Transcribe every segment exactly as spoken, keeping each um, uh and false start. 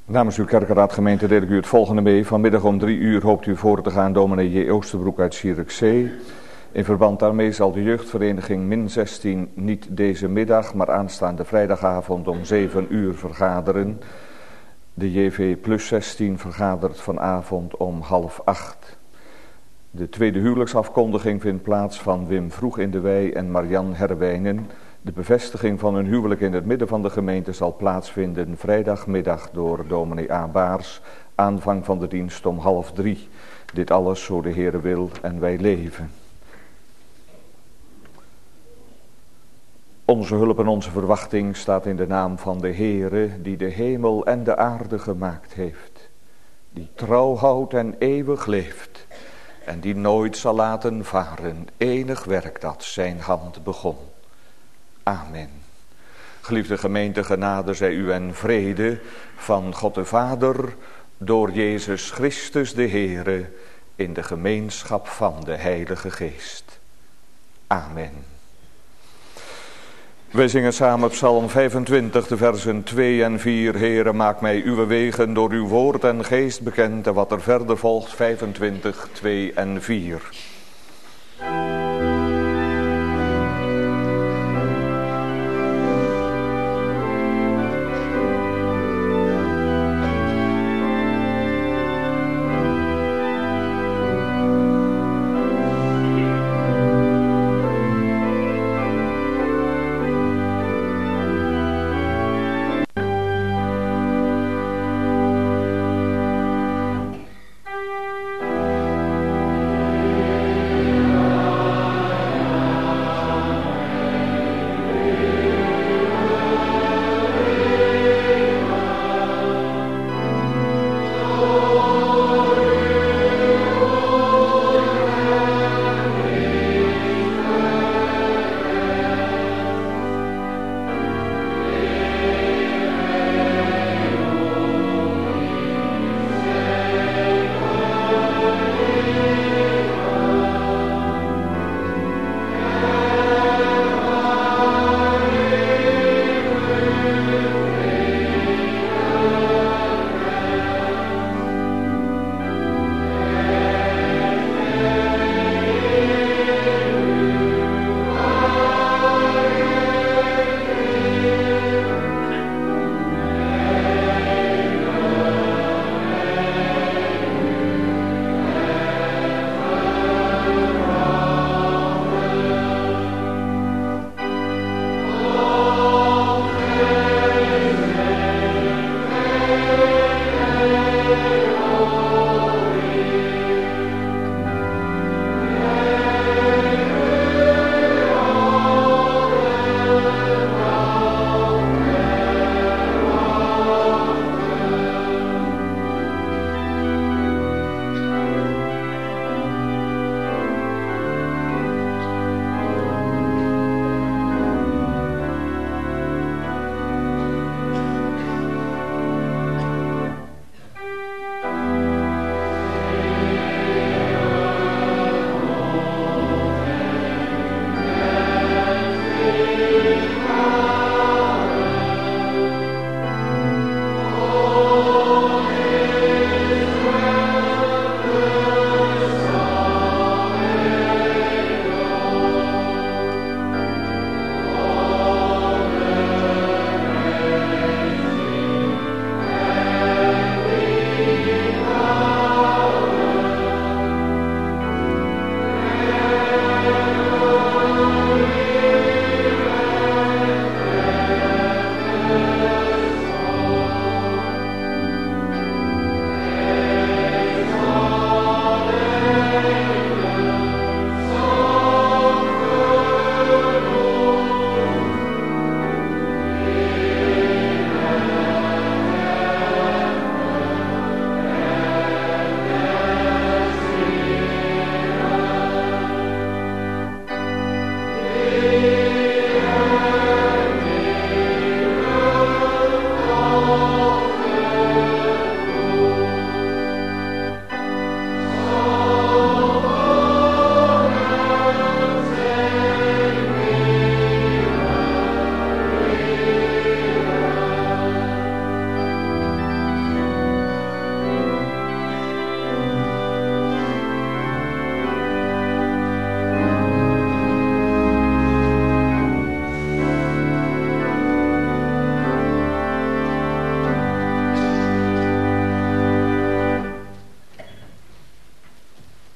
Namens uw kerkenraad gemeente deel ik u het volgende mee. Vanmiddag om drie uur hoopt u voor te gaan dominee J. Oosterbroek uit Zierikzee. In verband daarmee zal de jeugdvereniging min zestien niet deze middag, maar aanstaande vrijdagavond om zeven uur vergaderen. De J V plus zestien vergadert vanavond om half acht. De tweede huwelijksafkondiging vindt plaats van Wim Vroeg in de Wei en Marian Herwijnen. De bevestiging van hun huwelijk in het midden van de gemeente zal plaatsvinden vrijdagmiddag door dominee A. Baars. Aanvang van de dienst om half drie. Dit alles zo de Heere wil en wij leven. Onze hulp en onze verwachting staat in de naam van de Heere die de hemel en de aarde gemaakt heeft. Die trouw houdt en eeuwig leeft. En die nooit zal laten varen enig werk dat zijn hand begon. Amen. Geliefde gemeente, genade zij u en vrede van God de Vader door Jezus Christus de Heere in de gemeenschap van de Heilige Geest. Amen. Wij zingen samen Psalm vijfentwintig, de versen twee en vier. Heere, maak mij uw wegen door uw woord en geest bekend. En wat er verder volgt, vijfentwintig, twee en vier.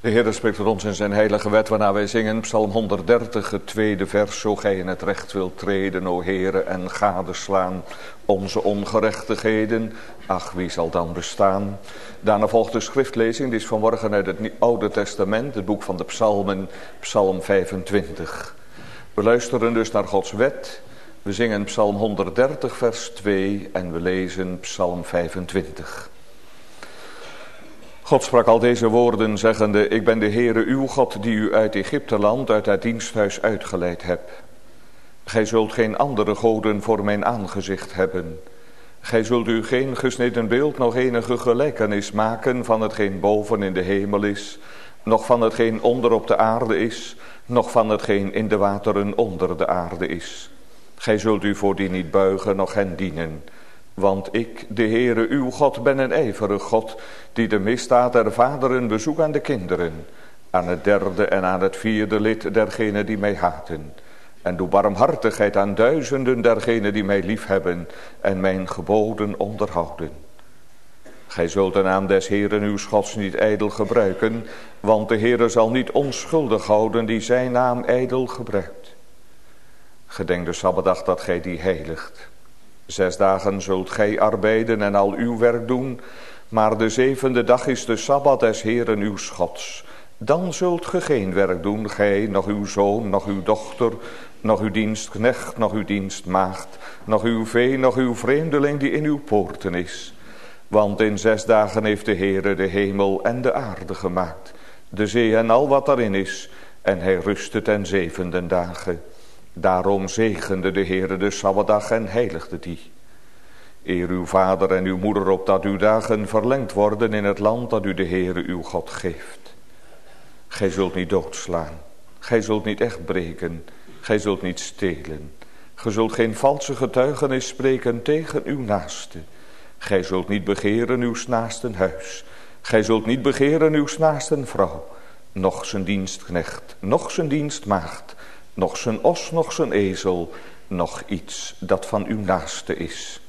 De Heer spreekt tot ons in zijn heilige wet, waarna wij zingen Psalm honderddertig, het tweede vers. Zo gij in het recht wilt treden, o Heere, en gadeslaan onze ongerechtigheden. Ach, wie zal dan bestaan? Daarna volgt de schriftlezing, die is vanmorgen uit het Oude Testament, het boek van de Psalmen, Psalm vijfentwintig. We luisteren dus naar Gods wet. We zingen Psalm honderddertig, vers twee en we lezen Psalm vijfentwintig. God sprak al deze woorden, zeggende: Ik ben de Heere uw God, die u uit Egypteland, uit het diensthuis uitgeleid heb. Gij zult geen andere goden voor mijn aangezicht hebben. Gij zult u geen gesneden beeld, nog enige gelijkenis maken van hetgeen boven in de hemel is, nog van hetgeen onder op de aarde is, nog van hetgeen in de wateren onder de aarde is. Gij zult u voor die niet buigen, noch hen dienen. Want ik, de Heere uw God, ben een ijverig God, die de misdaad der vaderen bezoekt aan de kinderen, aan het derde en aan het vierde lid dergenen die mij haten. En doe barmhartigheid aan duizenden dergenen die mij liefhebben en mijn geboden onderhouden. Gij zult de naam des Heeren uw Gods niet ijdel gebruiken, want de Heere zal niet onschuldig houden die zijn naam ijdel gebruikt. Gedenk de Sabbatdag dat gij die heiligt. Zes dagen zult gij arbeiden en al uw werk doen, maar de zevende dag is de Sabbat des Heeren uw Gods. Dan zult ge geen werk doen, gij, nog uw zoon, nog uw dochter, nog uw dienstknecht, nog uw dienstmaagd, nog uw vee, nog uw vreemdeling die in uw poorten is. Want in zes dagen heeft de Heere de hemel en de aarde gemaakt, de zee en al wat daarin is, en hij rustte ten zevende dagen. Daarom zegende de Heere de Sabbatdag en heiligde die. Eer uw vader en uw moeder opdat uw dagen verlengd worden in het land dat u de Heere uw God geeft. Gij zult niet doodslaan, gij zult niet echt breken, gij zult niet stelen. Gij zult geen valse getuigenis spreken tegen uw naaste. Gij zult niet begeren uw naasten huis. Gij zult niet begeren uw naasten vrouw, noch zijn dienstknecht, noch zijn dienstmaagd, noch zijn os, noch zijn ezel, noch iets dat van uw naaste is.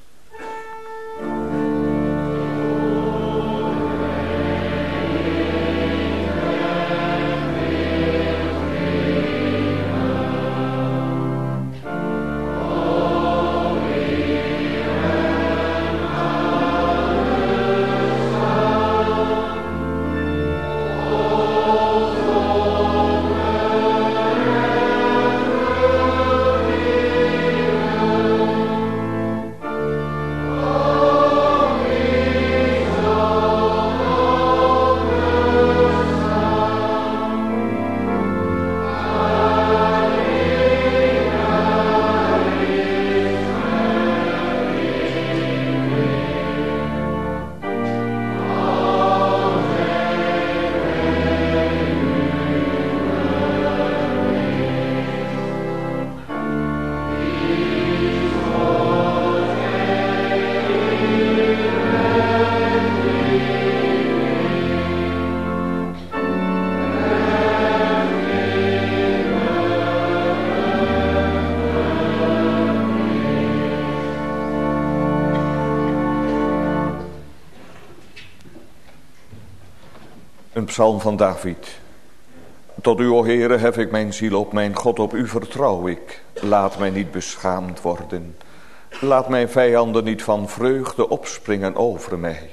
Een psalm van David. Tot u, o Heere, hef ik mijn ziel op, mijn God, op u vertrouw ik. Laat mij niet beschaamd worden. Laat mijn vijanden niet van vreugde opspringen over mij.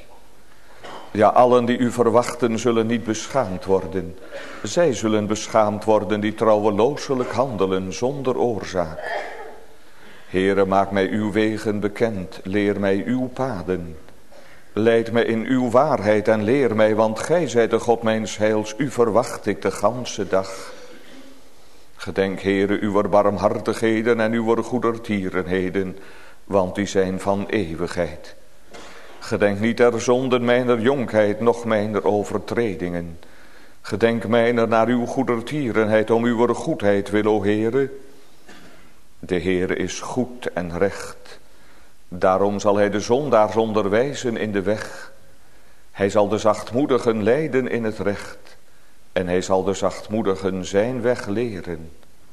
Ja, allen die u verwachten zullen niet beschaamd worden. Zij zullen beschaamd worden die trouwelooselijk handelen zonder oorzaak. Heere, maak mij uw wegen bekend, leer mij uw paden. Leid mij in uw waarheid en leer mij, want gij zijt de God mijns heils, u verwacht ik de ganse dag. Gedenk, Heere, uw barmhartigheden en uw goedertierenheden, want die zijn van eeuwigheid. Gedenk niet der zonden mijner jonkheid, noch mijner overtredingen. Gedenk mijner naar uw goedertierenheid, om uw goedheid wil, o Heere. De Heere is goed en recht. Daarom zal hij de zondaars onderwijzen in de weg. Hij zal de zachtmoedigen leiden in het recht. En hij zal de zachtmoedigen zijn weg leren.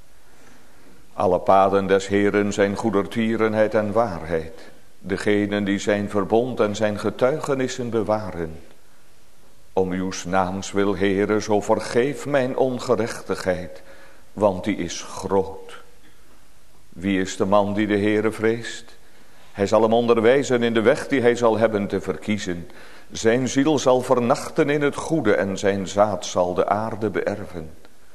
Alle paden des Heeren zijn goedertierenheid en waarheid. Degenen die zijn verbond en zijn getuigenissen bewaren. Om uw naams wil, Heere, zo vergeef mijn ongerechtigheid, want die is groot. Wie is de man die de Heere vreest? Hij zal hem onderwijzen in de weg die hij zal hebben te verkiezen. Zijn ziel zal vernachten in het goede en zijn zaad zal de aarde beërven.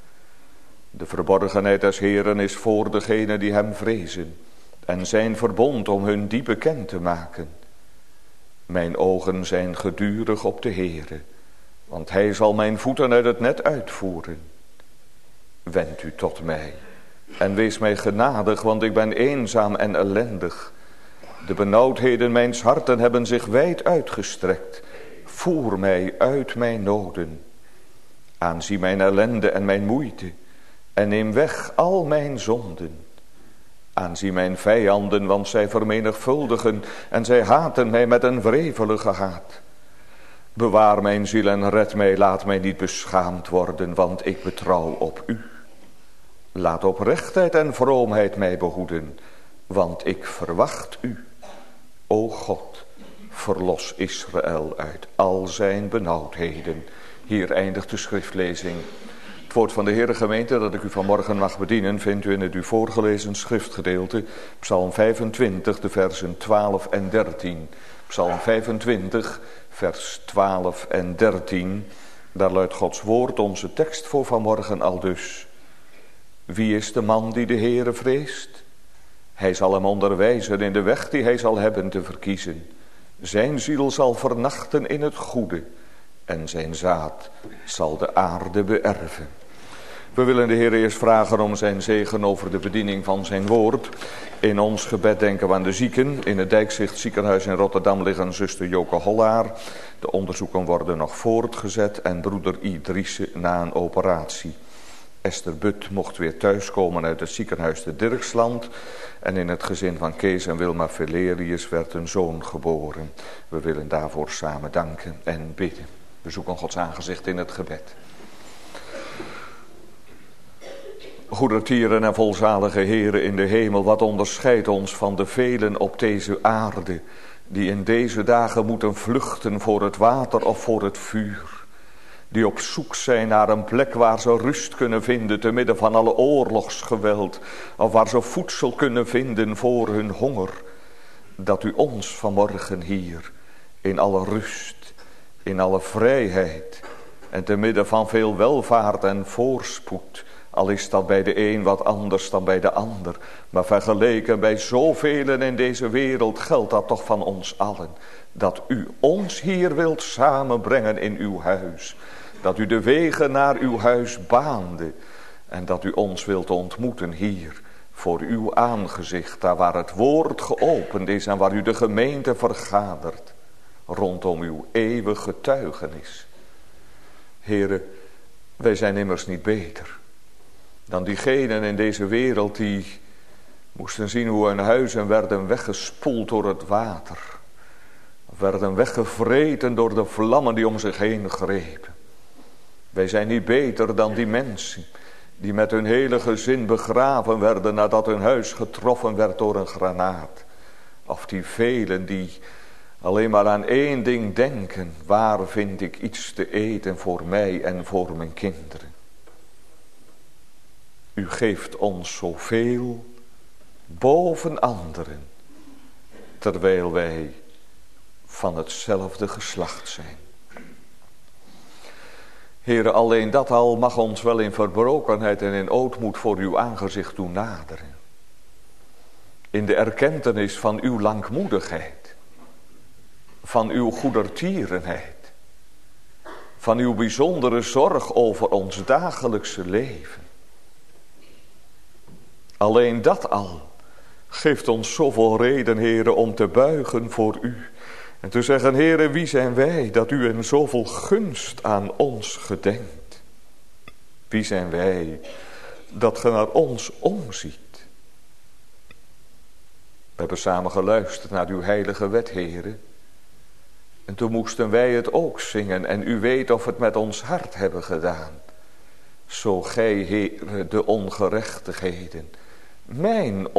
De verborgenheid des Heeren is voor degenen die hem vrezen en zijn verbond om hun die bekend te maken. Mijn ogen zijn gedurig op de Heere, want hij zal mijn voeten uit het net uitvoeren. Wend u tot mij en wees mij genadig, want ik ben eenzaam en ellendig. De benauwdheden mijns harten hebben zich wijd uitgestrekt. Voer mij uit mijn noden. Aanzie mijn ellende en mijn moeite en neem weg al mijn zonden. Aanzie mijn vijanden, want zij vermenigvuldigen en zij haten mij met een wrevelige haat. Bewaar mijn ziel en red mij, laat mij niet beschaamd worden, want ik betrouw op u. Laat oprechtheid en vroomheid mij behoeden, want ik verwacht u. O God, verlos Israël uit al zijn benauwdheden. Hier eindigt de schriftlezing. Het woord van de Heere gemeente dat ik u vanmorgen mag bedienen vindt u in het u voorgelezen schriftgedeelte. Psalm vijfentwintig, de versen twaalf en dertien. Psalm vijfentwintig, vers twaalf en dertien. Daar luidt Gods woord, onze tekst voor vanmorgen aldus. Wie is de man die de Heere vreest? Hij zal hem onderwijzen in de weg die hij zal hebben te verkiezen. Zijn ziel zal vernachten in het goede en zijn zaad zal de aarde beërven. We willen de Heer eerst vragen om zijn zegen over de bediening van zijn woord. In ons gebed denken we aan de zieken. In het Dijkzicht ziekenhuis in Rotterdam liggen zuster Joke Hollaar. De onderzoeken worden nog voortgezet en broeder Idrisse na een operatie. Esther But mocht weer thuiskomen uit het ziekenhuis te Dirksland. En in het gezin van Kees en Wilma Valerius werd een zoon geboren. We willen daarvoor samen danken en bidden. We zoeken Gods aangezicht in het gebed. Goedertieren en volzalige Heren in de hemel, wat onderscheidt ons van de velen op deze aarde, die in deze dagen moeten vluchten voor het water of voor het vuur. Die op zoek zijn naar een plek waar ze rust kunnen vinden te midden van alle oorlogsgeweld. Of waar ze voedsel kunnen vinden voor hun honger. Dat u ons vanmorgen hier in alle rust, in alle vrijheid en te midden van veel welvaart en voorspoed. Al is dat bij de een wat anders dan bij de ander. Maar vergeleken bij zoveel in deze wereld geldt dat toch van ons allen. Dat u ons hier wilt samenbrengen in uw huis. Dat u de wegen naar uw huis baande. En dat u ons wilt ontmoeten hier voor uw aangezicht. Daar waar het woord geopend is en waar u de gemeente vergadert. Rondom uw eeuwig getuigenis. Heren, wij zijn immers niet beter dan diegenen in deze wereld die moesten zien hoe hun huizen werden weggespoeld door het water. Werden weggevreten door de vlammen die om zich heen grepen. Wij zijn niet beter dan die mensen die met hun hele gezin begraven werden nadat hun huis getroffen werd door een granaat. Of die velen die alleen maar aan één ding denken. Waar vind ik iets te eten voor mij en voor mijn kinderen? U geeft ons zoveel boven anderen, terwijl wij van hetzelfde geslacht zijn. Heere, alleen dat al mag ons wel in verbrokenheid en in ootmoed voor uw aangezicht doen naderen. In de erkentenis van uw langmoedigheid, van uw goedertierenheid, van uw bijzondere zorg over ons dagelijkse leven. Alleen dat al geeft ons zoveel reden, Heere, om te buigen voor u. En te zeggen, Heere, wie zijn wij dat u in zoveel gunst aan ons gedenkt? Wie zijn wij dat ge naar ons omziet? We hebben samen geluisterd naar uw heilige wet, Heere. En toen moesten wij het ook zingen en u weet of het met ons hart hebben gedaan. Zo gij, Heere, de ongerechtigheden, mijn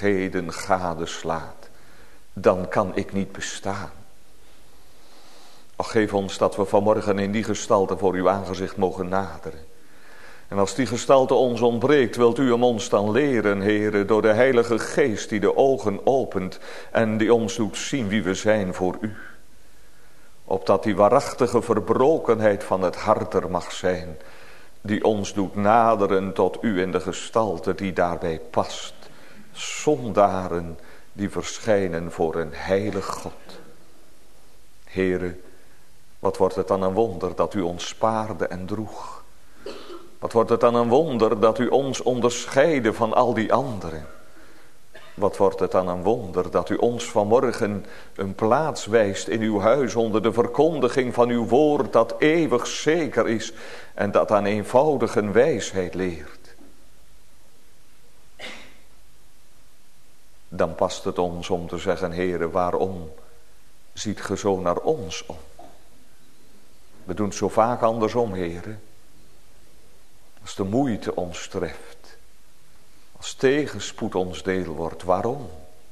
ongerechtigheden gadeslaat, dan kan ik niet bestaan. Ach, geef ons dat we vanmorgen in die gestalte voor uw aangezicht mogen naderen. En als die gestalte ons ontbreekt, wilt u hem ons dan leren, Heere, door de Heilige Geest die de ogen opent en die ons doet zien wie we zijn voor u. Opdat die waarachtige verbrokenheid van het hart er mag zijn, die ons doet naderen tot u in de gestalte die daarbij past. Zondaren die verschijnen voor een heilig God. Heere, wat wordt het dan een wonder dat u ons spaarde en droeg. Wat wordt het dan een wonder dat u ons onderscheidde van al die anderen. Wat wordt het dan een wonder dat u ons vanmorgen een plaats wijst in uw huis onder de verkondiging van uw woord dat eeuwig zeker is en dat aan eenvoudige wijsheid leert. Dan past het ons om te zeggen, Heere, waarom ziet ge zo naar ons om? We doen het zo vaak andersom, Heere. Als de moeite ons treft, als tegenspoed ons deel wordt, waarom?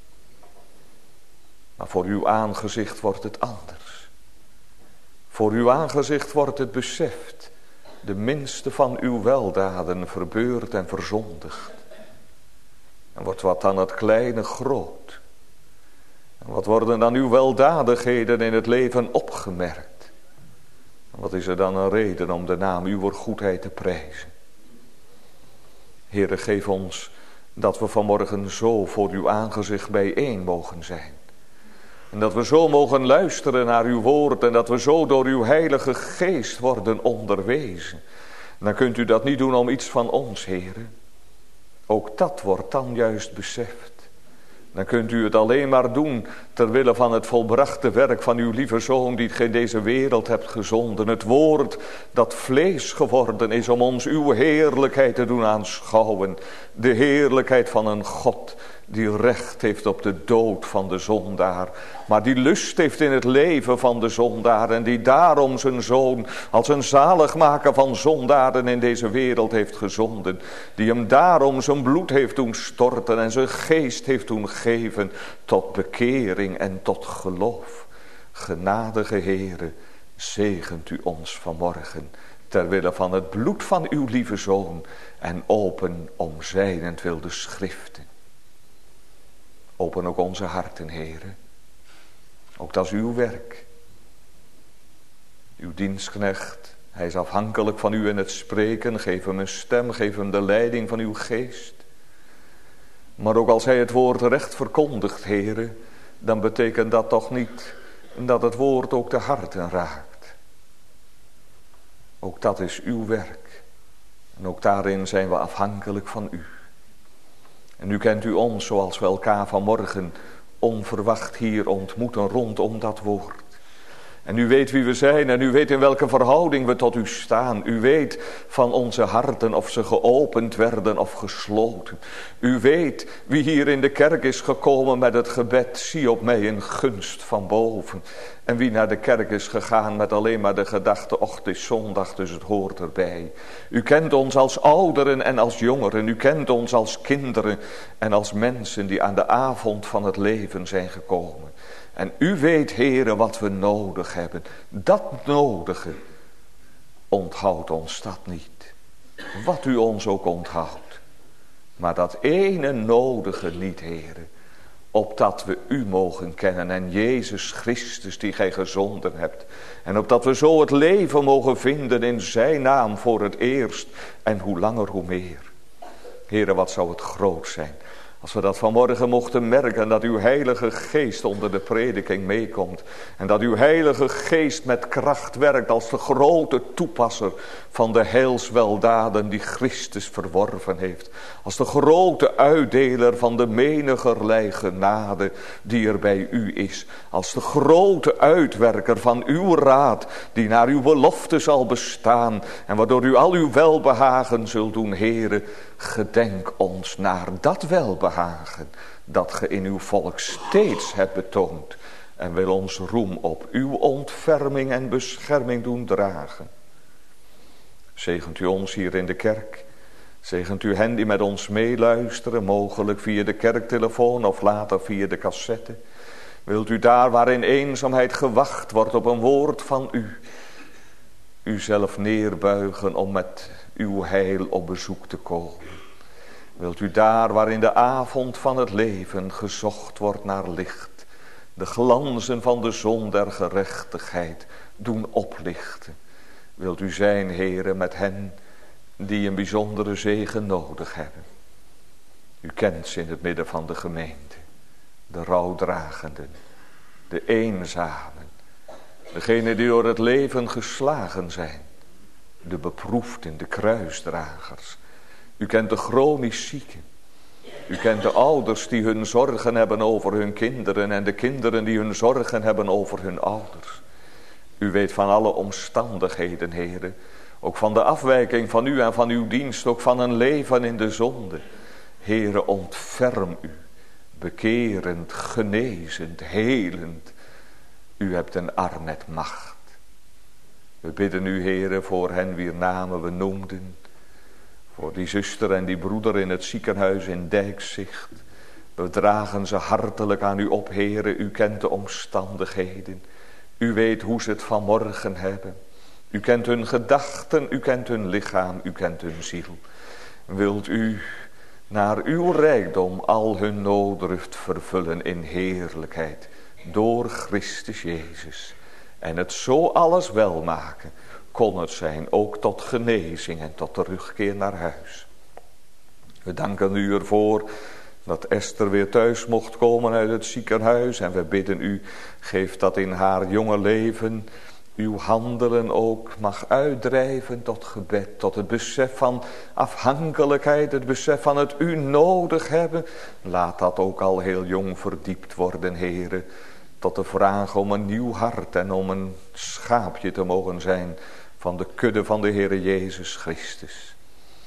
Maar voor uw aangezicht wordt het anders. Voor uw aangezicht wordt het beseft, de minste van uw weldaden verbeurd en verzondigd. En wordt wat dan het kleine groot. En wat worden dan uw weldadigheden in het leven opgemerkt? En wat is er dan een reden om de naam uw goedheid te prijzen? Heere, geef ons dat we vanmorgen zo voor uw aangezicht bijeen mogen zijn. En dat we zo mogen luisteren naar uw woord en dat we zo door uw heilige geest worden onderwezen. En dan kunt u dat niet doen om iets van ons, Heere. Ook dat wordt dan juist beseft. Dan kunt u het alleen maar doen ter wille van het volbrachte werk van uw lieve Zoon die gij in deze wereld hebt gezonden. Het woord dat vlees geworden is om ons uw heerlijkheid te doen aanschouwen. De heerlijkheid van een God die recht heeft op de dood van de zondaar. Maar die lust heeft in het leven van de zondaar. En die daarom zijn Zoon als een zaligmaker van zondaren in deze wereld heeft gezonden. Die hem daarom zijn bloed heeft doen storten en zijn geest heeft doen geven tot bekering en tot geloof. Genadige Heere, zegent u ons vanmorgen ter wille van het bloed van uw lieve Zoon en open om zijnentwil de schriften. Open ook onze harten, Heere. Ook dat is uw werk. Uw dienstknecht, hij is afhankelijk van u in het spreken. Geef hem een stem, geef hem de leiding van uw geest. Maar ook als hij het woord recht verkondigt, Heere, dan betekent dat toch niet dat het woord ook de harten raakt. Ook dat is uw werk. En ook daarin zijn we afhankelijk van u. En nu kent u ons zoals we elkaar vanmorgen onverwacht hier ontmoeten rondom dat woord. En u weet wie we zijn en u weet in welke verhouding we tot u staan. U weet van onze harten of ze geopend werden of gesloten. U weet wie hier in de kerk is gekomen met het gebed, zie op mij in gunst van boven. En wie naar de kerk is gegaan met alleen maar de gedachte, och, het is zondag, dus het hoort erbij. U kent ons als ouderen en als jongeren. U kent ons als kinderen en als mensen die aan de avond van het leven zijn gekomen. En u weet, Heere, wat we nodig hebben. Dat nodige onthoudt ons dat niet. Wat u ons ook onthoudt. Maar dat ene nodige niet, Heere. Opdat we u mogen kennen en Jezus Christus die gij gezonden hebt. En opdat we zo het leven mogen vinden in zijn naam voor het eerst. En hoe langer hoe meer. Heere, wat zou het groot zijn. Als we dat vanmorgen mochten merken, dat uw heilige geest onder de prediking meekomt. En dat uw heilige geest met kracht werkt als de grote toepasser van de heilsweldaden die Christus verworven heeft. Als de grote uitdeler van de menigerlei genade die er bij u is. Als de grote uitwerker van uw raad die naar uw belofte zal bestaan. En waardoor u al uw welbehagen zult doen, Heere. Gedenk ons naar dat welbehagen dat ge in uw volk steeds hebt betoond. En wil ons roem op uw ontferming en bescherming doen dragen. Zegent u ons hier in de kerk. Zegent u hen die met ons meeluisteren, mogelijk via de kerktelefoon of later via de cassette. Wilt u daar waar in eenzaamheid gewacht wordt op een woord van u, uzelf neerbuigen om met uw heil op bezoek te komen. Wilt u daar waar in de avond van het leven gezocht wordt naar licht, de glanzen van de zon der gerechtigheid doen oplichten. Wilt u zijn, Heere, met hen die een bijzondere zegen nodig hebben. U kent ze in het midden van de gemeente. De rouwdragenden, de eenzamen, degenen die door het leven geslagen zijn, de beproefden, de kruisdragers. U kent de chronisch zieken. U kent de ouders die hun zorgen hebben over hun kinderen en de kinderen die hun zorgen hebben over hun ouders. U weet van alle omstandigheden, Heere, ook van de afwijking van u en van uw dienst, ook van een leven in de zonde. Heere, ontferm u, bekerend, genezend, helend. U hebt een arm met macht. We bidden u, Heere, voor hen wier namen we noemden. Voor die zuster en die broeder in het ziekenhuis in Dijkzicht. We dragen ze hartelijk aan u op, Heere. U kent de omstandigheden. U weet hoe ze het vanmorgen hebben. U kent hun gedachten, u kent hun lichaam, u kent hun ziel. Wilt u naar uw rijkdom al hun nooddruft vervullen in heerlijkheid door Christus Jezus. En het zo alles wel maken, kon het zijn ook tot genezing en tot terugkeer naar huis. We danken u ervoor dat Esther weer thuis mocht komen uit het ziekenhuis. En we bidden u, geef dat in haar jonge leven uw handelen ook mag uitdrijven tot gebed. Tot het besef van afhankelijkheid, het besef van het u nodig hebben. Laat dat ook al heel jong verdiept worden, Heere. Tot de vraag om een nieuw hart en om een schaapje te mogen zijn van de kudde van de Heere Jezus Christus.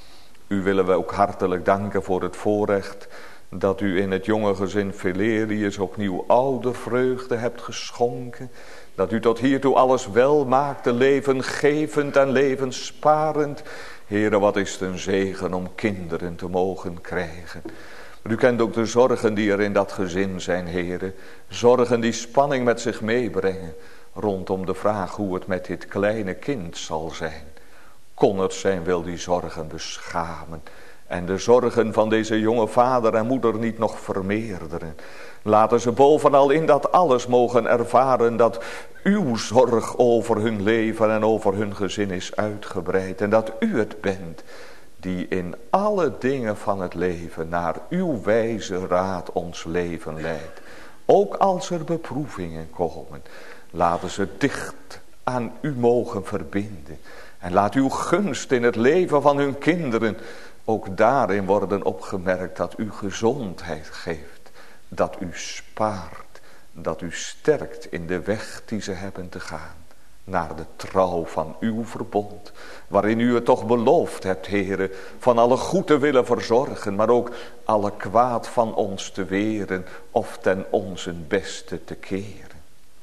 U willen we ook hartelijk danken voor het voorrecht dat u in het jonge gezin Velerius opnieuw oudervreugde hebt geschonken. Dat u tot hiertoe alles wel maakte, levengevend en levenssparend. Heere, wat is het een zegen om kinderen te mogen krijgen. Maar u kent ook de zorgen die er in dat gezin zijn, Heere. Zorgen die spanning met zich meebrengen rondom de vraag hoe het met dit kleine kind zal zijn. Kon het zijn, wil die zorgen beschamen en de zorgen van deze jonge vader en moeder niet nog vermeerderen. Laten ze bovenal in dat alles mogen ervaren dat uw zorg over hun leven en over hun gezin is uitgebreid. En dat u het bent die in alle dingen van het leven naar uw wijze raad ons leven leidt. Ook als er beproevingen komen, laten ze dicht aan u mogen verbinden. En laat uw gunst in het leven van hun kinderen ook daarin worden opgemerkt dat u gezondheid geeft. Dat u spaart, dat u sterkt in de weg die ze hebben te gaan. Naar de trouw van uw verbond. Waarin u het toch beloofd hebt, Heere, van alle goed te willen verzorgen. Maar ook alle kwaad van ons te weren of ten onze beste te keren.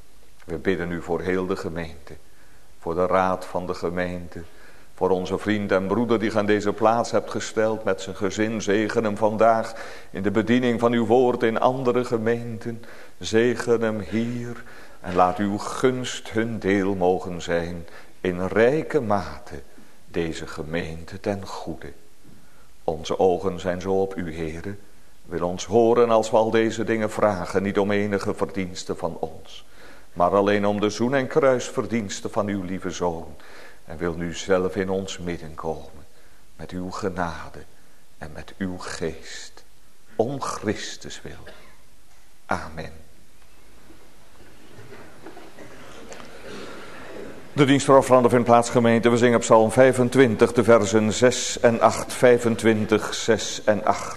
We bidden u voor heel de gemeente. Voor de raad van de gemeente. Voor onze vriend en broeder die aan deze plaats hebt gesteld met zijn gezin. Zegen hem vandaag in de bediening van uw woord in andere gemeenten. Zegen hem hier en laat uw gunst hun deel mogen zijn. In rijke mate deze gemeente ten goede. Onze ogen zijn zo op u, Heere. Wil ons horen als we al deze dingen vragen. Niet om enige verdienste van ons. Maar alleen om de zoen- en kruisverdiensten van uw lieve Zoon. En wil nu zelf in ons midden komen. Met uw genade en met uw geest. Om Christus wil. Amen. De dienst voor offeranden vindt plaats, gemeente. We zingen Psalm vijfentwintig, de versen zes en acht. vijfentwintig, zes en acht.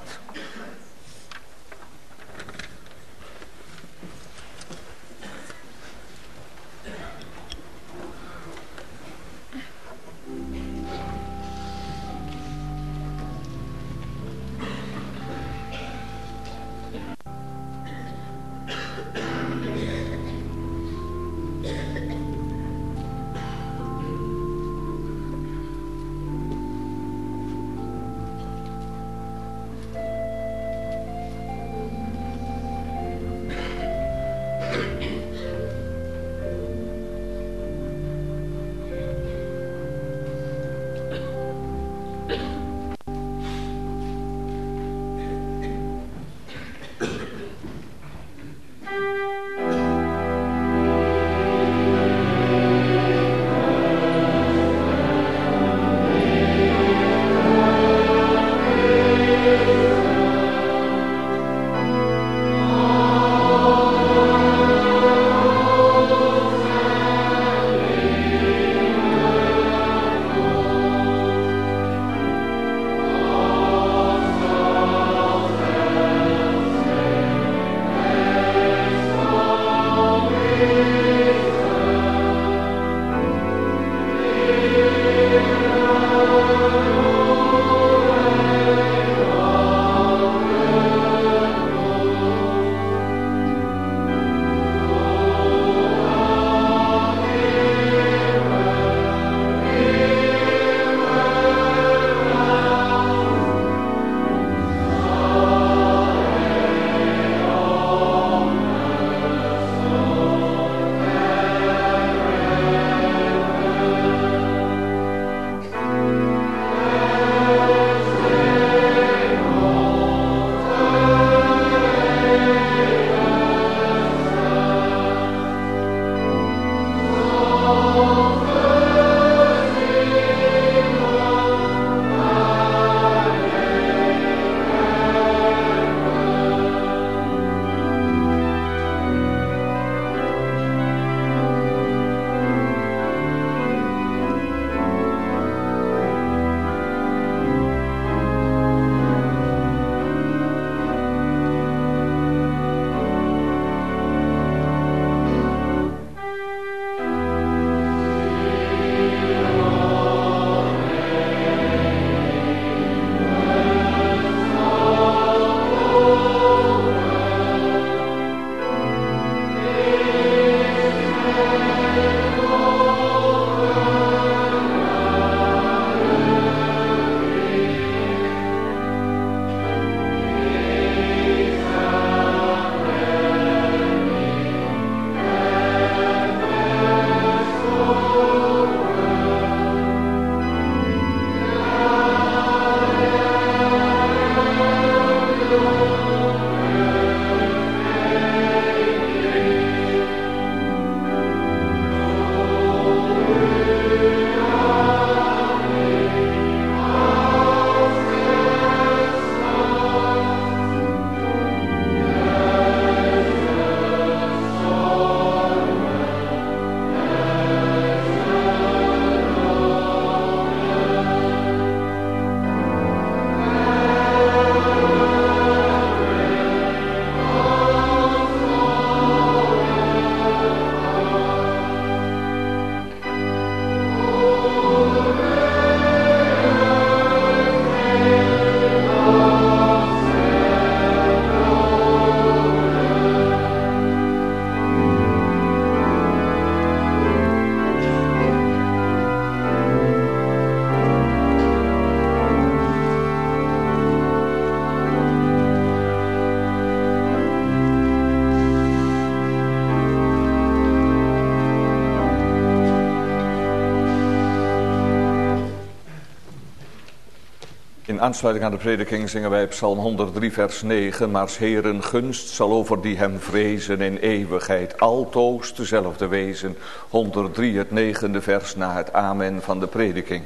In aansluiting aan de prediking zingen wij Psalm honderddrie vers negen. Maar 's Heeren gunst zal over die hem vrezen in eeuwigheid altoos dezelfde wezen. honderddrie, het negende vers na het amen van de prediking.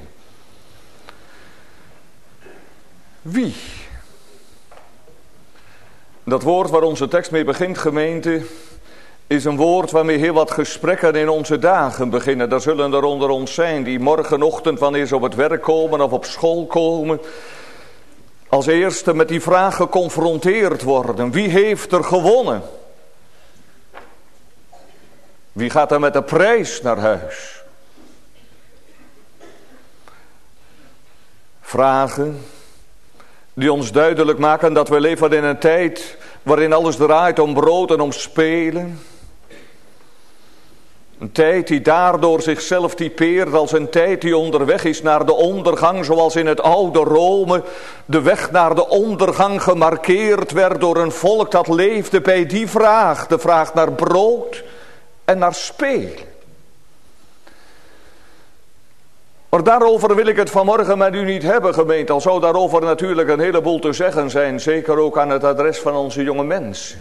Wie? Dat woord waar onze tekst mee begint, gemeente, is een woord waarmee heel wat gesprekken in onze dagen beginnen. Er zullen er onder ons zijn die morgenochtend, wanneer ze op het werk komen of op school komen, als eerste met die vraag geconfronteerd worden. Wie heeft er gewonnen? Wie gaat er met de prijs naar huis? Vragen die ons duidelijk maken dat we leven in een tijd waarin alles draait om brood en om spelen. Een tijd die daardoor zichzelf typeert als een tijd die onderweg is naar de ondergang, zoals in het oude Rome de weg naar de ondergang gemarkeerd werd door een volk dat leefde bij die vraag, de vraag naar brood en naar spelen. Maar daarover wil ik het vanmorgen met u niet hebben, gemeente. Al zou daarover natuurlijk een heleboel te zeggen zijn, zeker ook aan het adres van onze jonge mensen.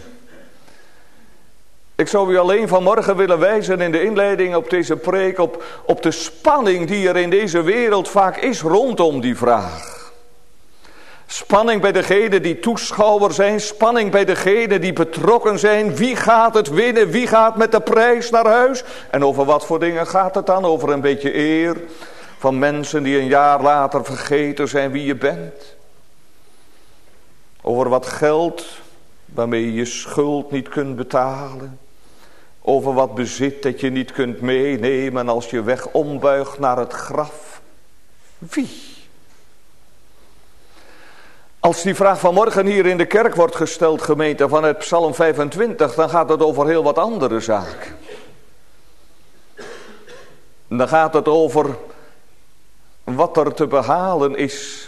Ik zou u alleen vanmorgen willen wijzen in de inleiding op deze preek op, op de spanning die er in deze wereld vaak is rondom die vraag. Spanning bij degenen die toeschouwer zijn, spanning bij degenen die betrokken zijn. Wie gaat het winnen, wie gaat met de prijs naar huis? En over wat voor dingen gaat het dan? Over een beetje eer van mensen die een jaar later vergeten zijn wie je bent. Over wat geld waarmee je je schuld niet kunt betalen. Over wat bezit dat je niet kunt meenemen als je weg ombuigt naar het graf. Wie? Als die vraag vanmorgen hier in de kerk wordt gesteld, gemeente, vanuit Psalm vijfentwintig, dan gaat het over heel wat andere zaken. Dan gaat het over wat er te behalen is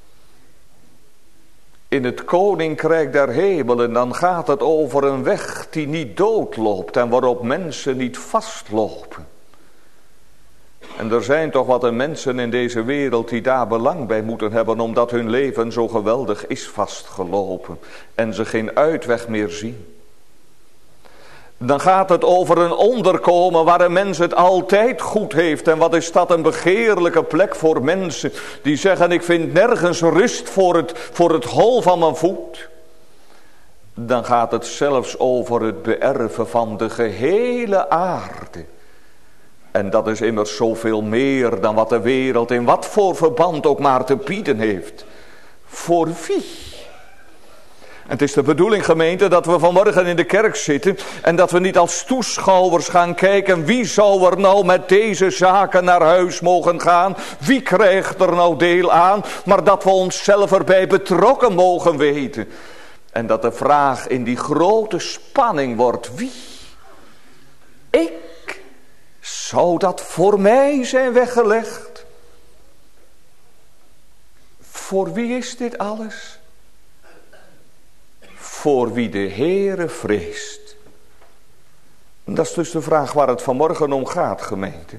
in het koninkrijk der hemelen. Dan gaat het over een weg die niet doodloopt en waarop mensen niet vastlopen. En er zijn toch wat mensen in deze wereld die daar belang bij moeten hebben, omdat hun leven zo geweldig is vastgelopen en ze geen uitweg meer zien. Dan gaat het over een onderkomen waar een mens het altijd goed heeft. En wat is dat een begeerlijke plek voor mensen die zeggen, ik vind nergens rust voor het, voor het hol van mijn voet. Dan gaat het zelfs over het beërven van de gehele aarde. En dat is immers zoveel meer dan wat de wereld in wat voor verband ook maar te bieden heeft. Voor wie? En het is de bedoeling, gemeente, dat we vanmorgen in de kerk zitten en dat we niet als toeschouwers gaan kijken wie zou er nou met deze zaken naar huis mogen gaan, wie krijgt er nou deel aan, maar dat we onszelf erbij betrokken mogen weten. En dat de vraag in die grote spanning wordt, wie? Ik? Zou dat voor mij zijn weggelegd? Voor wie is dit alles? Voor wie de Heere vreest. En dat is dus de vraag waar het vanmorgen om gaat, gemeente.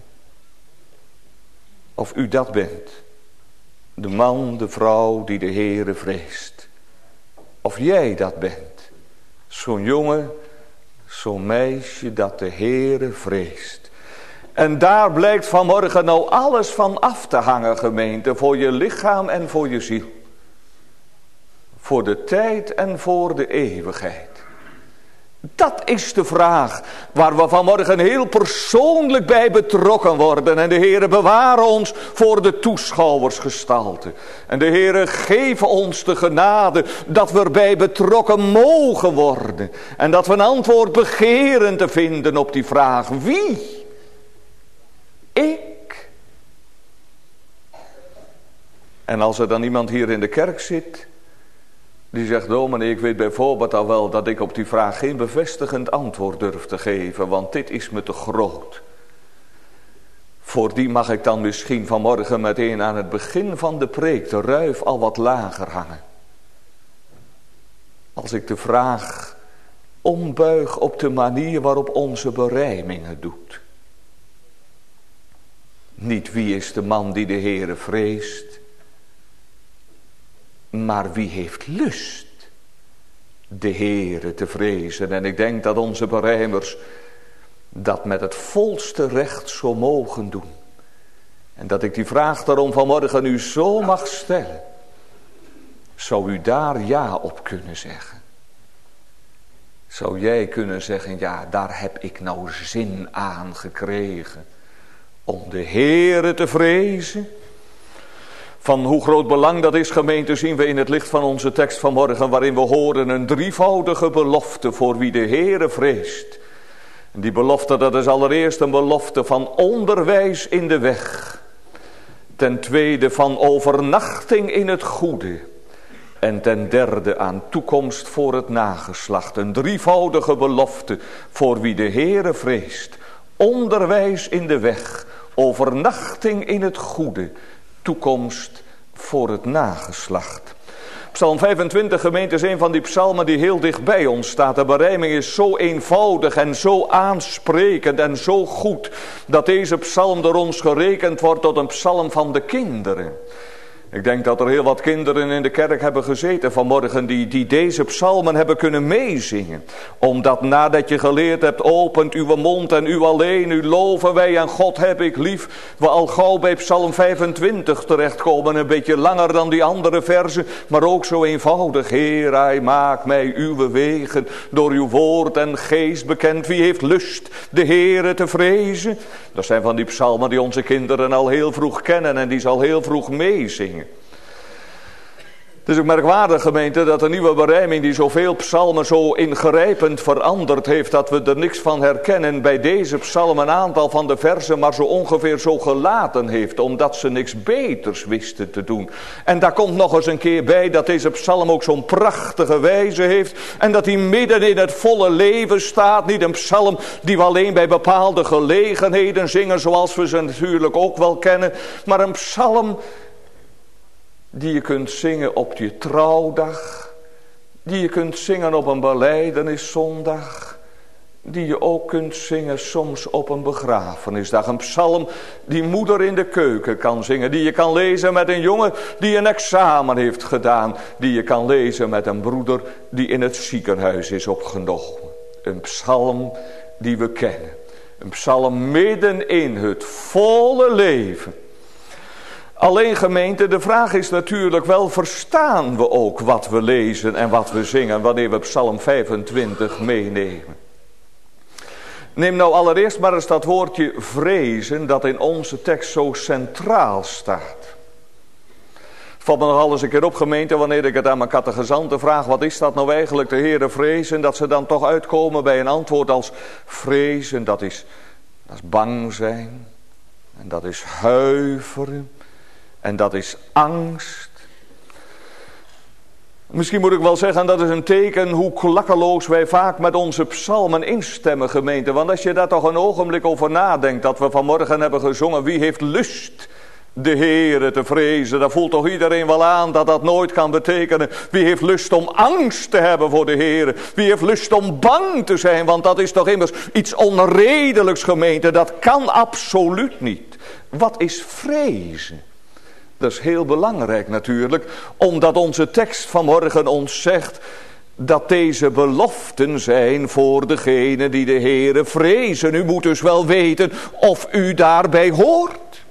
Of u dat bent. De man, de vrouw die de Heere vreest. Of jij dat bent. Zo'n jongen, zo'n meisje dat de Heere vreest. En daar blijkt vanmorgen nou alles van af te hangen, gemeente. Voor je lichaam en voor je ziel. Voor de tijd en voor de eeuwigheid. Dat is de vraag waar we vanmorgen heel persoonlijk bij betrokken worden. En de Heere beware ons voor de toeschouwersgestalte. En de Heere geef ons de genade dat we erbij betrokken mogen worden. En dat we een antwoord begeren te vinden op die vraag. Wie? Ik? En als er dan iemand hier in de kerk zit die zegt, dominee, ik weet bijvoorbeeld al wel dat ik op die vraag geen bevestigend antwoord durf te geven, want dit is me te groot. Voor die mag ik dan misschien vanmorgen meteen aan het begin van de preek de ruif al wat lager hangen. Als ik de vraag ombuig op de manier waarop onze berijming het doet. Niet wie is de man die de Heere vreest, maar wie heeft lust de Heere te vrezen? En ik denk dat onze berijmers dat met het volste recht zo mogen doen. En dat ik die vraag daarom vanmorgen u zo mag stellen. Zou u daar ja op kunnen zeggen? Zou jij kunnen zeggen, ja, daar heb ik nou zin aan gekregen om de Heere te vrezen? Van hoe groot belang dat is, gemeente, zien we in het licht van onze tekst vanmorgen, waarin we horen een drievoudige belofte voor wie de Heere vreest. En die belofte, dat is allereerst een belofte van onderwijs in de weg. Ten tweede van overnachting in het goede. En ten derde aan toekomst voor het nageslacht. Een drievoudige belofte voor wie de Heere vreest. Onderwijs in de weg. Overnachting in het goede. Toekomst voor het nageslacht. Psalm vijfentwintig, gemeente, is een van die psalmen die heel dicht bij ons staat. De berijming is zo eenvoudig en zo aansprekend en zo goed, dat deze psalm door ons gerekend wordt tot een psalm van de kinderen. Ik denk dat er heel wat kinderen in de kerk hebben gezeten vanmorgen die, die deze psalmen hebben kunnen meezingen. Omdat nadat je geleerd hebt, opent uw mond en u alleen, u loven wij en God heb ik lief. We al gauw bij psalm vijfentwintig terechtkomen, een beetje langer dan die andere verzen, maar ook zo eenvoudig. Heer, hij maakt mij uw wegen, door uw woord en geest bekend. Wie heeft lust de Heere te vrezen? Dat zijn van die psalmen die onze kinderen al heel vroeg kennen en die ze al heel vroeg meezingen. Het is ook merkwaardig, gemeente, dat de nieuwe berijming die zoveel psalmen zo ingrijpend veranderd heeft, dat we er niks van herkennen, bij deze psalm een aantal van de versen maar zo ongeveer zo gelaten heeft, omdat ze niks beters wisten te doen. En daar komt nog eens een keer bij dat deze psalm ook zo'n prachtige wijze heeft en dat hij midden in het volle leven staat. Niet een psalm die we alleen bij bepaalde gelegenheden zingen, zoals we ze natuurlijk ook wel kennen, maar een psalm die je kunt zingen op je trouwdag, die je kunt zingen op een belijdenishondag, die je ook kunt zingen soms op een begrafenisdag. Een psalm die moeder in de keuken kan zingen, die je kan lezen met een jongen die een examen heeft gedaan, die je kan lezen met een broeder die in het ziekenhuis is opgenomen. Een psalm die we kennen, een psalm midden in het volle leven. Alleen, gemeente, de vraag is natuurlijk wel, verstaan we ook wat we lezen en wat we zingen wanneer we psalm vijfentwintig meenemen? Neem nou allereerst maar eens dat woordje vrezen dat in onze tekst zo centraal staat. Valt me nog alles een keer op, gemeente, wanneer ik het aan mijn catechizanten vraag, wat is dat nou eigenlijk, de Heere vrezen, dat ze dan toch uitkomen bij een antwoord als vrezen, dat is, dat is bang zijn en dat is huiveren. En dat is angst. Misschien moet ik wel zeggen, dat is een teken hoe klakkeloos wij vaak met onze psalmen instemmen, gemeente. Want als je daar toch een ogenblik over nadenkt, dat we vanmorgen hebben gezongen, wie heeft lust de Heere te vrezen? Dan voelt toch iedereen wel aan dat dat nooit kan betekenen. Wie heeft lust om angst te hebben voor de Heere? Wie heeft lust om bang te zijn? Want dat is toch immers iets onredelijks, gemeente. Dat kan absoluut niet. Wat is vrezen? Dat is heel belangrijk natuurlijk, omdat onze tekst vanmorgen ons zegt dat deze beloften zijn voor degene die de Heere vrezen. U moet dus wel weten of u daarbij hoort.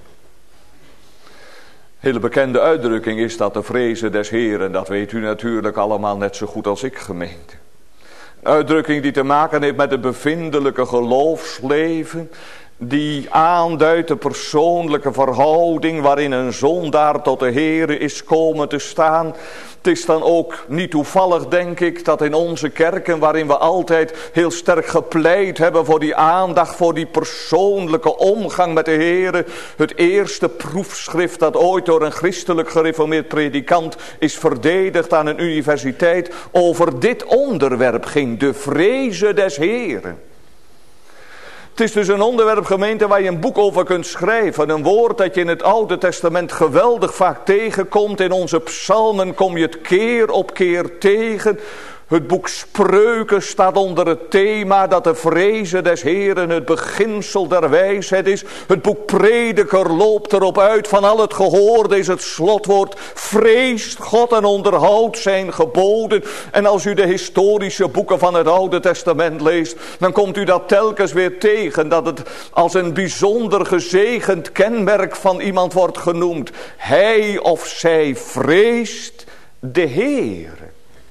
Hele bekende uitdrukking is dat de vrezen des Heeren, dat weet u natuurlijk allemaal net zo goed als ik, gemeente. Een uitdrukking die te maken heeft met het bevindelijke geloofsleven, die aanduidt de persoonlijke verhouding waarin een zondaar tot de Heere is komen te staan. Het is dan ook niet toevallig, denk ik, dat in onze kerken, waarin we altijd heel sterk gepleit hebben voor die aandacht, voor die persoonlijke omgang met de Heere, het eerste proefschrift dat ooit door een christelijk gereformeerd predikant is verdedigd aan een universiteit over dit onderwerp ging, de vrezen des Heeren. Het is dus een onderwerp, gemeente, waar je een boek over kunt schrijven. Een woord dat je in het Oude Testament geweldig vaak tegenkomt. In onze psalmen kom je het keer op keer tegen. Het boek Spreuken staat onder het thema dat de vrezen des Heren het beginsel der wijsheid is. Het boek Prediker loopt erop uit, van al het gehoorde is het slotwoord: vreest God en onderhoudt zijn geboden. En als u de historische boeken van het Oude Testament leest, dan komt u dat telkens weer tegen, dat het als een bijzonder gezegend kenmerk van iemand wordt genoemd: hij of zij vreest de Heere.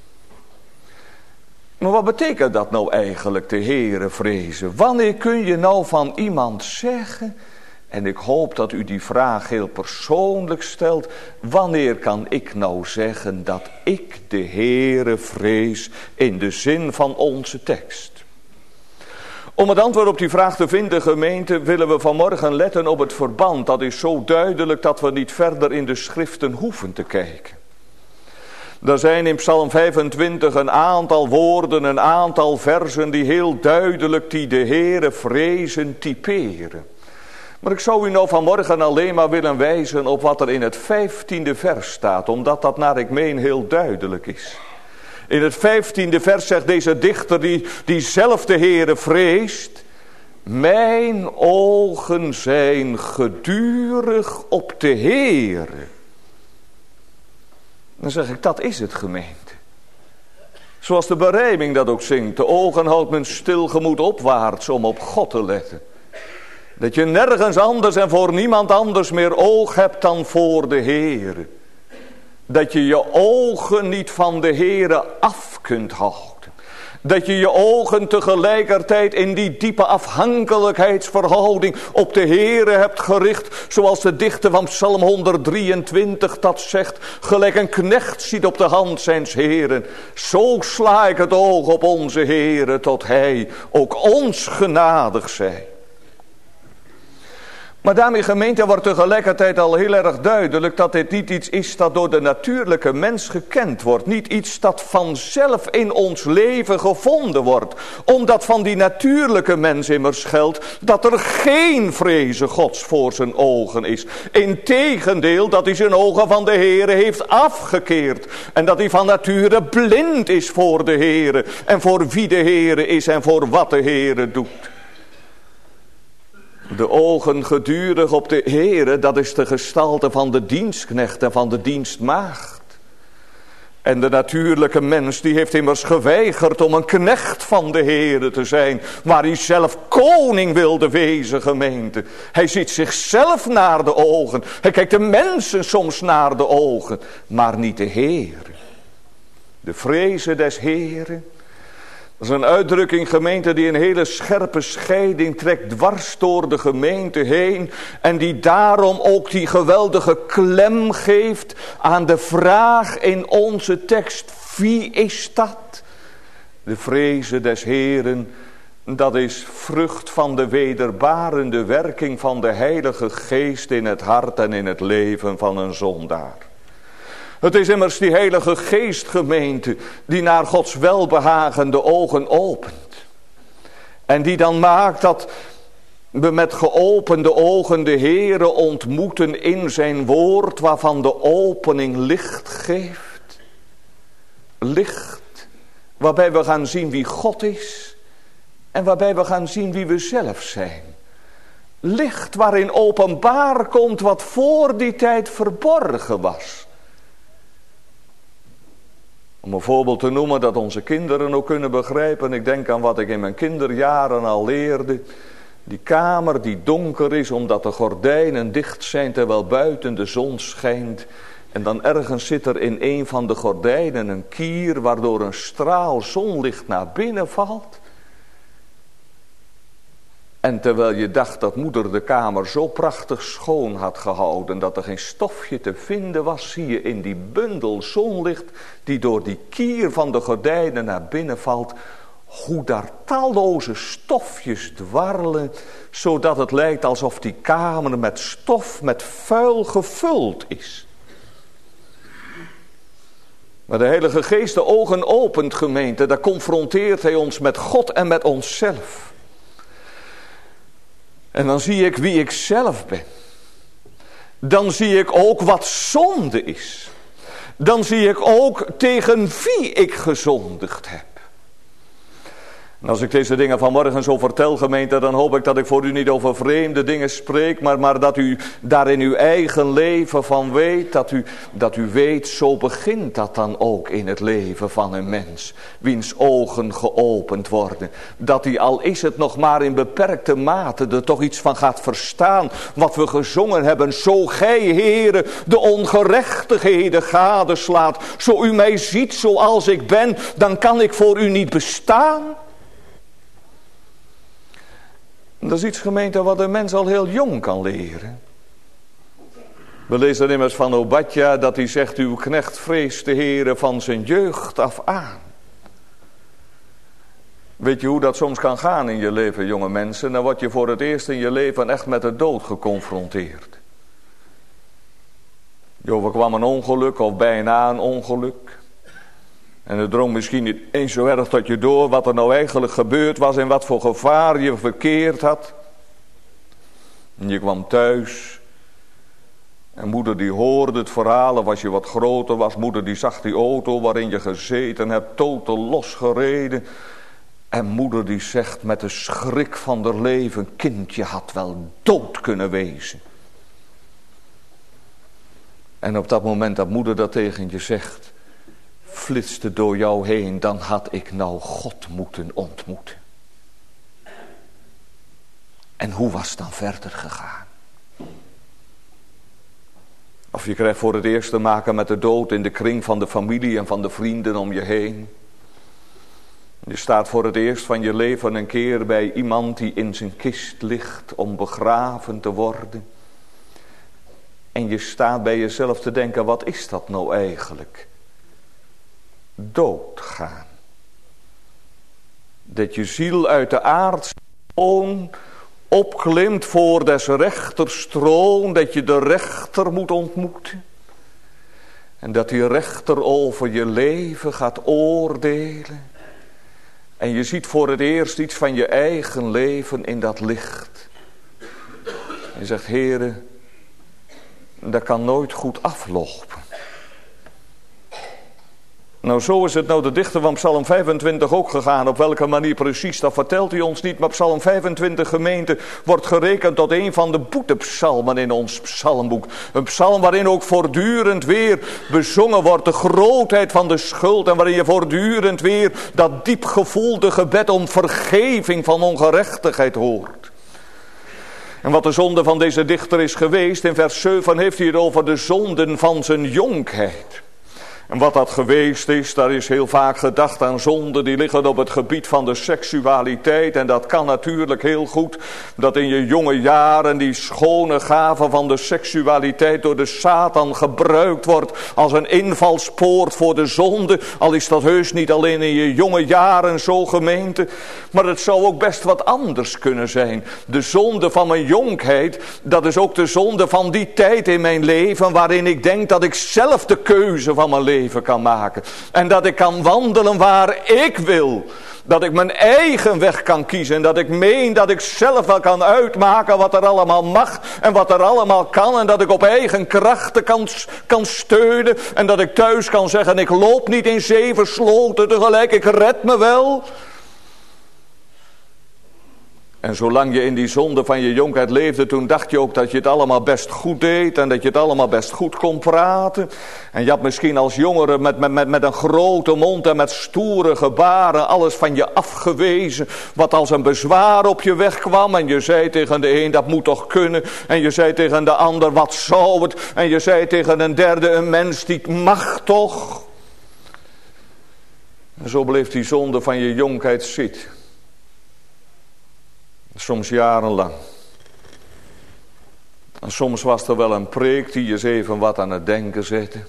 Maar wat betekent dat nou eigenlijk, de Heere vrezen? Wanneer kun je nou van iemand zeggen, en ik hoop dat u die vraag heel persoonlijk stelt, wanneer kan ik nou zeggen dat ik de Heere vrees in de zin van onze tekst? Om het antwoord op die vraag te vinden, gemeente, willen we vanmorgen letten op het verband. Dat is zo duidelijk dat we niet verder in de schriften hoeven te kijken. Er zijn in Psalm vijfentwintig een aantal woorden, een aantal versen die heel duidelijk die de Heere vrezen typeren. Maar ik zou u nou vanmorgen alleen maar willen wijzen op wat er in het vijftiende vers staat, omdat dat naar ik meen heel duidelijk is. In het vijftiende vers zegt deze dichter die, die zelf de Heere vreest: mijn ogen zijn gedurig op de Heere. Dan zeg ik, dat is het, gemeente. Zoals de berijming dat ook zingt: de ogen houdt men stil gemoed opwaarts om op God te letten. Dat je nergens anders en voor niemand anders meer oog hebt dan voor de Heere. Dat je je ogen niet van de Heere af kunt houden. Dat je je ogen tegelijkertijd in die diepe afhankelijkheidsverhouding op de Heere hebt gericht. Zoals de dichter van Psalm honderddrieëntwintig dat zegt: gelijk een knecht ziet op de hand zijns Heeren, zo sla ik het oog op onze Heere, tot Hij ook ons genadig zij. Maar daarmee, gemeente, wordt tegelijkertijd al heel erg duidelijk dat dit niet iets is dat door de natuurlijke mens gekend wordt. Niet iets dat vanzelf in ons leven gevonden wordt. Omdat van die natuurlijke mens immers geldt dat er geen vrezen Gods voor zijn ogen is. Integendeel, dat hij zijn ogen van de Heere heeft afgekeerd. En dat hij van nature blind is voor de Heere. En voor wie de Heere is en voor wat de Heere doet. De ogen gedurig op de Heere, dat is de gestalte van de dienstknecht en van de dienstmaagd. En de natuurlijke mens, die heeft immers geweigerd om een knecht van de Heere te zijn, waar hij zelf koning wilde wezen, gemeente. Hij ziet zichzelf naar de ogen. Hij kijkt de mensen soms naar de ogen, maar niet de Heere. De vrezen des Heeren. Dat is een uitdrukking, gemeente, die een hele scherpe scheiding trekt dwars door de gemeente heen. En die daarom ook die geweldige klem geeft aan de vraag in onze tekst: wie is dat? De vrezen des Heeren, dat is vrucht van de wederbarende werking van de Heilige Geest in het hart en in het leven van een zondaar. Het is immers die Heilige Geest, gemeente, die naar Gods welbehagen de ogen opent. En die dan maakt dat we met geopende ogen de Heere ontmoeten in zijn woord, waarvan de opening licht geeft. Licht, waarbij we gaan zien wie God is en waarbij we gaan zien wie we zelf zijn. Licht waarin openbaar komt wat voor die tijd verborgen was. Om een voorbeeld te noemen dat onze kinderen ook kunnen begrijpen. Ik denk aan wat ik in mijn kinderjaren al leerde. Die kamer die donker is omdat de gordijnen dicht zijn terwijl buiten de zon schijnt. En dan ergens zit er in een van de gordijnen een kier waardoor een straal zonlicht naar binnen valt. En terwijl je dacht dat moeder de kamer zo prachtig schoon had gehouden dat er geen stofje te vinden was, zie je in die bundel zonlicht die door die kier van de gordijnen naar binnen valt, hoe daar talloze stofjes dwarrelen, zodat het lijkt alsof die kamer met stof, met vuil gevuld is. Maar de Heilige Geest de ogen opent, gemeente, daar confronteert hij ons met God en met onszelf. En dan zie ik wie ik zelf ben. Dan zie ik ook wat zonde is. dan zie ik ook tegen wie ik gezondigd heb. En als ik deze dingen vanmorgen zo vertel, gemeente, dan hoop ik dat ik voor u niet over vreemde dingen spreek, maar, maar dat u daar in uw eigen leven van weet, dat u, dat u weet, zo begint dat dan ook in het leven van een mens, wiens ogen geopend worden. Dat hij, al is het nog maar in beperkte mate, er toch iets van gaat verstaan, wat we gezongen hebben. Zo gij, Heere, de ongerechtigheden gadeslaat, zo u mij ziet zoals ik ben, dan kan ik voor u niet bestaan. Dat is iets, gemeente, wat een mens al heel jong kan leren. We lezen immers van Obadja dat hij zegt, uw knecht vreest de Heere van zijn jeugd af aan. Weet je hoe dat soms kan gaan in je leven, jonge mensen? Dan word je voor het eerst in je leven echt met de dood geconfronteerd. Je overkwam een ongeluk of bijna een ongeluk. En het drong misschien niet eens zo erg tot je door wat er nou eigenlijk gebeurd was en wat voor gevaar je verkeerd had. En je kwam thuis. En moeder die hoorde het verhaal, of als je wat groter was, moeder die zag die auto waarin je gezeten hebt, totaal losgereden. En moeder die zegt met de schrik van haar leven, kindje had wel dood kunnen wezen. En op dat moment dat moeder dat tegen je zegt, flitste door jou heen, dan had ik nou God moeten ontmoeten. En hoe was het dan verder gegaan? Of je krijgt voor het eerst te maken met de dood in de kring van de familie en van de vrienden om je heen. Je staat voor het eerst van je leven een keer bij iemand die in zijn kist ligt om begraven te worden. En je staat bij jezelf te denken, wat is dat nou eigenlijk? Doodgaan. Dat je ziel uit de aardse troon opklimt voor des rechters troon, dat je de rechter moet ontmoeten. En dat die rechter over je leven gaat oordelen. En je ziet voor het eerst iets van je eigen leven in dat licht. Je zegt, Heere, dat kan nooit goed aflopen. Nou, zo is het nou de dichter van Psalm vijfentwintig ook gegaan. Op welke manier precies, dat vertelt hij ons niet. Maar Psalm vijfentwintig, gemeente, wordt gerekend tot een van de boetepsalmen in ons psalmboek. Een psalm waarin ook voortdurend weer bezongen wordt de grootheid van de schuld. En waarin je voortdurend weer dat diep gevoelde gebed om vergeving van ongerechtigheid hoort. En wat de zonde van deze dichter is geweest, in vers zeven heeft hij het over de zonden van zijn jonkheid. En wat dat geweest is, daar is heel vaak gedacht aan zonden die liggen op het gebied van de seksualiteit. En dat kan natuurlijk heel goed, dat in je jonge jaren die schone gave van de seksualiteit door de Satan gebruikt wordt als een invalspoort voor de zonde. Al is dat heus niet alleen in je jonge jaren zo, gemeente, maar het zou ook best wat anders kunnen zijn. De zonde van mijn jonkheid, dat is ook de zonde van die tijd in mijn leven waarin ik denk dat ik zelf de keuze van mijn leven kan maken. En dat ik kan wandelen waar ik wil. Dat ik mijn eigen weg kan kiezen. En dat ik meen dat ik zelf wel kan uitmaken wat er allemaal mag. En wat er allemaal kan. En dat ik op eigen krachten kan, kan steunen. En dat ik thuis kan zeggen, ik loop niet in zeven sloten tegelijk. Ik red me wel. En zolang je in die zonde van je jonkheid leefde, toen dacht je ook dat je het allemaal best goed deed. En dat je het allemaal best goed kon praten. En je had misschien als jongere met, met, met, met een grote mond en met stoere gebaren alles van je afgewezen. Wat als een bezwaar op je weg kwam. En je zei tegen de een, dat moet toch kunnen. En je zei tegen de ander, wat zou het? En je zei tegen een derde, een mens die mag toch. En zo bleef die zonde van je jonkheid zitten. Soms jarenlang. En soms was er wel een preek die je eens even wat aan het denken zette.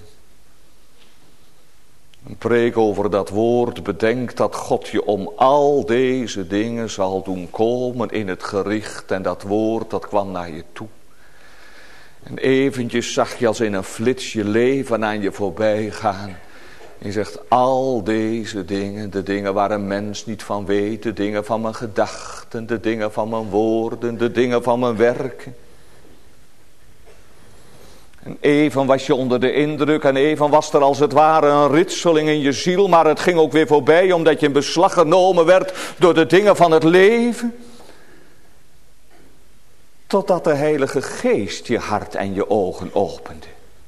Een preek over dat woord. Bedenk dat God je om al deze dingen zal doen komen in het gericht. En dat woord dat kwam naar je toe. En eventjes zag je als in een flits je leven aan je voorbij gaan. Je zegt, al deze dingen, de dingen waar een mens niet van weet, de dingen van mijn gedachten, de dingen van mijn woorden, de dingen van mijn werken. En even was je onder de indruk en even was er als het ware een ritseling in je ziel, maar het ging ook weer voorbij omdat je in beslag genomen werd door de dingen van het leven. Totdat de Heilige Geest je hart en je ogen opende.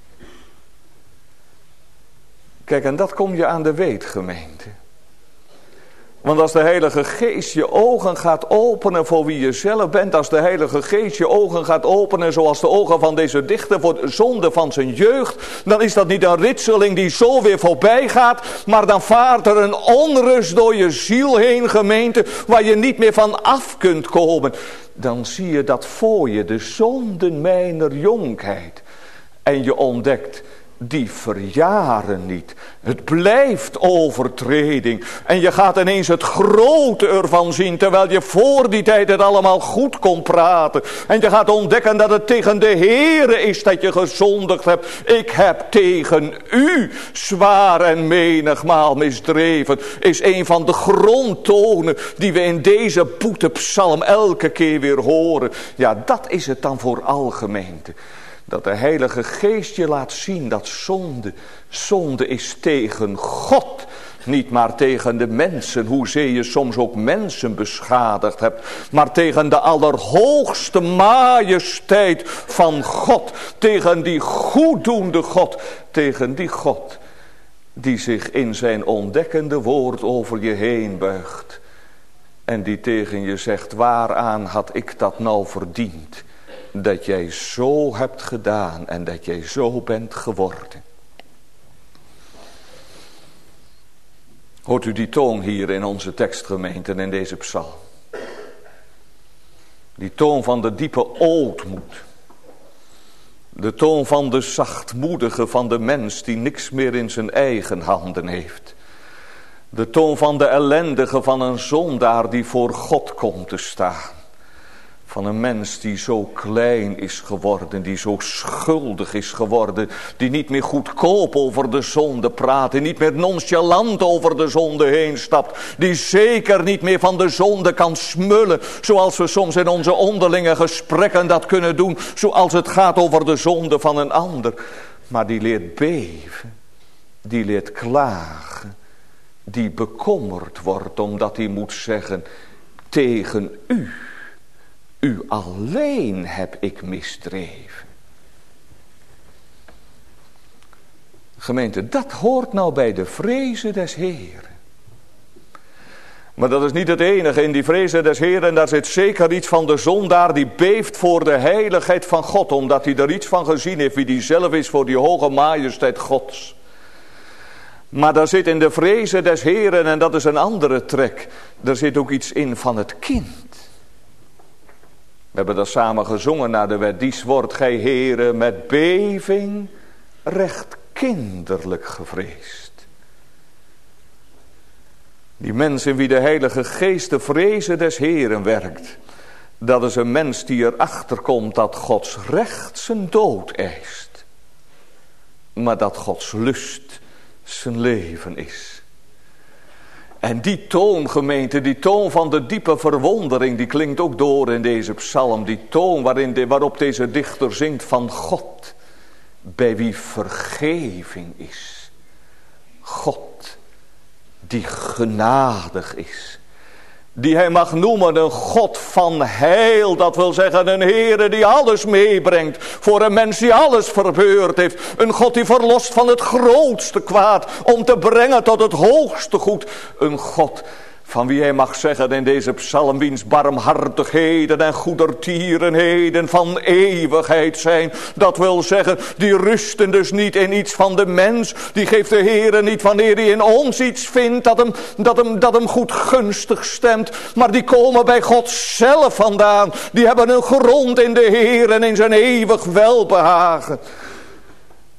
Kijk, en dat kom je aan de weet, gemeente. Want als de Heilige Geest je ogen gaat openen voor wie je zelf bent, als de Heilige Geest je ogen gaat openen zoals de ogen van deze dichter voor de zonde van zijn jeugd, dan is dat niet een ritseling die zo weer voorbij gaat, maar dan vaart er een onrust door je ziel heen, gemeente, waar je niet meer van af kunt komen. Dan zie je dat voor je, de zonden mijner jonkheid. En je ontdekt, die verjaren niet. Het blijft overtreding. En je gaat ineens het grote ervan zien, terwijl je voor die tijd het allemaal goed kon praten. En je gaat ontdekken dat het tegen de Heere is dat je gezondigd hebt. Ik heb tegen u zwaar en menigmaal misdreven. Is een van de grondtonen die we in deze boetepsalm elke keer weer horen. Ja, dat is het dan voor algemeente. Dat de Heilige Geest je laat zien dat zonde, zonde is tegen God. Niet maar tegen de mensen, hoezeer je soms ook mensen beschadigd hebt. Maar tegen de allerhoogste majesteit van God. Tegen die goeddoende God. Tegen die God die zich in zijn ontdekkende woord over je heen buigt. En die tegen je zegt, waaraan had ik dat nou verdiend? Dat jij zo hebt gedaan en dat jij zo bent geworden. Hoort u die toon hier in onze tekstgemeente in deze psalm? Die toon van de diepe ootmoed. De toon van de zachtmoedige van de mens die niks meer in zijn eigen handen heeft. De toon van de ellendige van een zondaar die voor God komt te staan. Van een mens die zo klein is geworden, die zo schuldig is geworden, die niet meer goedkoop over de zonde praat, die niet meer nonchalant over de zonde heen stapt, die zeker niet meer van de zonde kan smullen, zoals we soms in onze onderlinge gesprekken dat kunnen doen, zoals het gaat over de zonde van een ander. Maar die leert beven, die leert klagen, die bekommerd wordt omdat hij moet zeggen, tegen u. U alleen heb ik misdreven. Gemeente, dat hoort nou bij de vrezen des Heeren. Maar dat is niet het enige in die vrezen des Heeren. Daar zit zeker iets van de zondaar die beeft voor de heiligheid van God. Omdat hij er iets van gezien heeft wie die zelf is voor die hoge majesteit Gods. Maar daar zit in de vrezen des Heeren, en dat is een andere trek. Daar zit ook iets in van het kind. We hebben dat samen gezongen naar de wet. Dies wordt gij Heere met beving recht kinderlijk gevreesd. Die mens in wie de Heilige Geest de vrezen des Heeren werkt. Dat is een mens die erachter komt dat Gods recht zijn dood eist. Maar dat Gods lust zijn leven is. En die toon, gemeente, die toon van de diepe verwondering, die klinkt ook door in deze psalm. Die toon waarin de, waarop deze dichter zingt van God, bij wie vergeving is. God, die genadig is. Die hij mag noemen een God van heil. Dat wil zeggen een Heere die alles meebrengt. Voor een mens die alles verbeurd heeft. Een God die verlost van het grootste kwaad. Om te brengen tot het hoogste goed. Een God van wie hij mag zeggen in deze psalm. Wiens barmhartigheden en goedertierenheden van eeuwigheid zijn. Dat wil zeggen die rusten dus niet in iets van de mens. Die geeft de Heere niet wanneer hij in ons iets vindt. Dat hem, dat hem, dat hem goed gunstig stemt. Maar die komen bij God zelf vandaan. Die hebben een grond in de Heere en in zijn eeuwig welbehagen.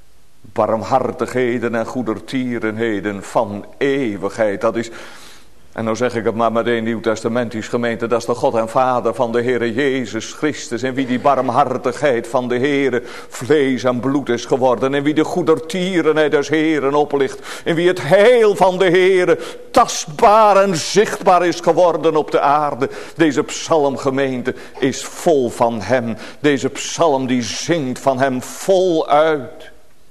Barmhartigheden en goedertierenheden van eeuwigheid. Dat is... En nou zeg ik het maar meteen nieuwtestamentisch gemeente, dat is de God en Vader van de Heere Jezus Christus. En wie die barmhartigheid van de Heere vlees en bloed is geworden. En wie de goedertierenheid des Heeren oplicht. En wie het heil van de Heere tastbaar en zichtbaar is geworden op de aarde. Deze psalmgemeente is vol van hem. Deze psalm die zingt van hem voluit.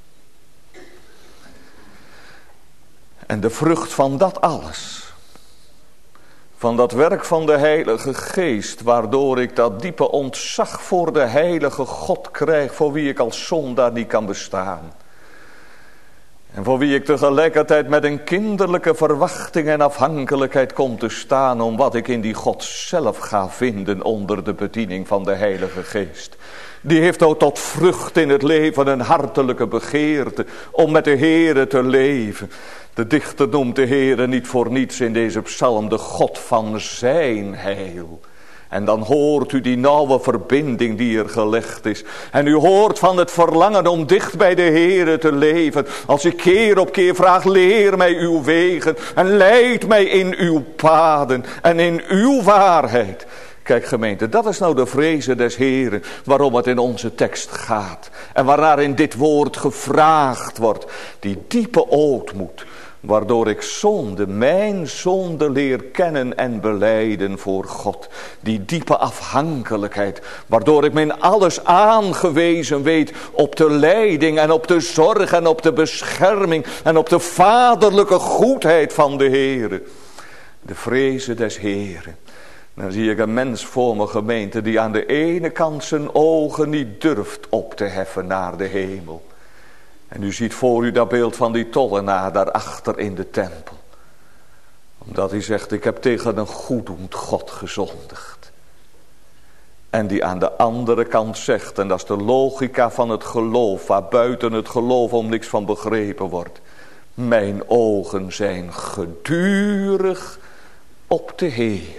En de vrucht van dat alles, van dat werk van de Heilige Geest, waardoor ik dat diepe ontzag voor de Heilige God krijg, voor wie ik als zondaar niet kan bestaan. En voor wie ik tegelijkertijd met een kinderlijke verwachting en afhankelijkheid kom te staan, om wat ik in die God zelf ga vinden onder de bediening van de Heilige Geest. Die heeft ook tot vrucht in het leven een hartelijke begeerte om met de Heere te leven. De dichter noemt de Heere niet voor niets in deze psalm de God van zijn heil. En dan hoort u die nauwe verbinding die er gelegd is. En u hoort van het verlangen om dicht bij de Heere te leven. Als ik keer op keer vraag, leer mij uw wegen en leid mij in uw paden en in uw waarheid. Kijk gemeente, dat is nou de vrezen des Heren waarom het in onze tekst gaat. En waarnaar in dit woord gevraagd wordt. Die diepe ootmoed, waardoor ik zonde, mijn zonde leer kennen en belijden voor God. Die diepe afhankelijkheid, waardoor ik me in alles aangewezen weet op de leiding en op de zorg en op de bescherming en op de vaderlijke goedheid van de Heere. De vrezen des Heren. Dan zie ik een mens voor mijn gemeente die aan de ene kant zijn ogen niet durft op te heffen naar de hemel. En u ziet voor u dat beeld van die tollenaar daarachter in de tempel. Omdat hij zegt, ik heb tegen een goeddoend God gezondigd. En die aan de andere kant zegt, en dat is de logica van het geloof, waar buiten het geloof om niks van begrepen wordt. Mijn ogen zijn gedurig op de Heer.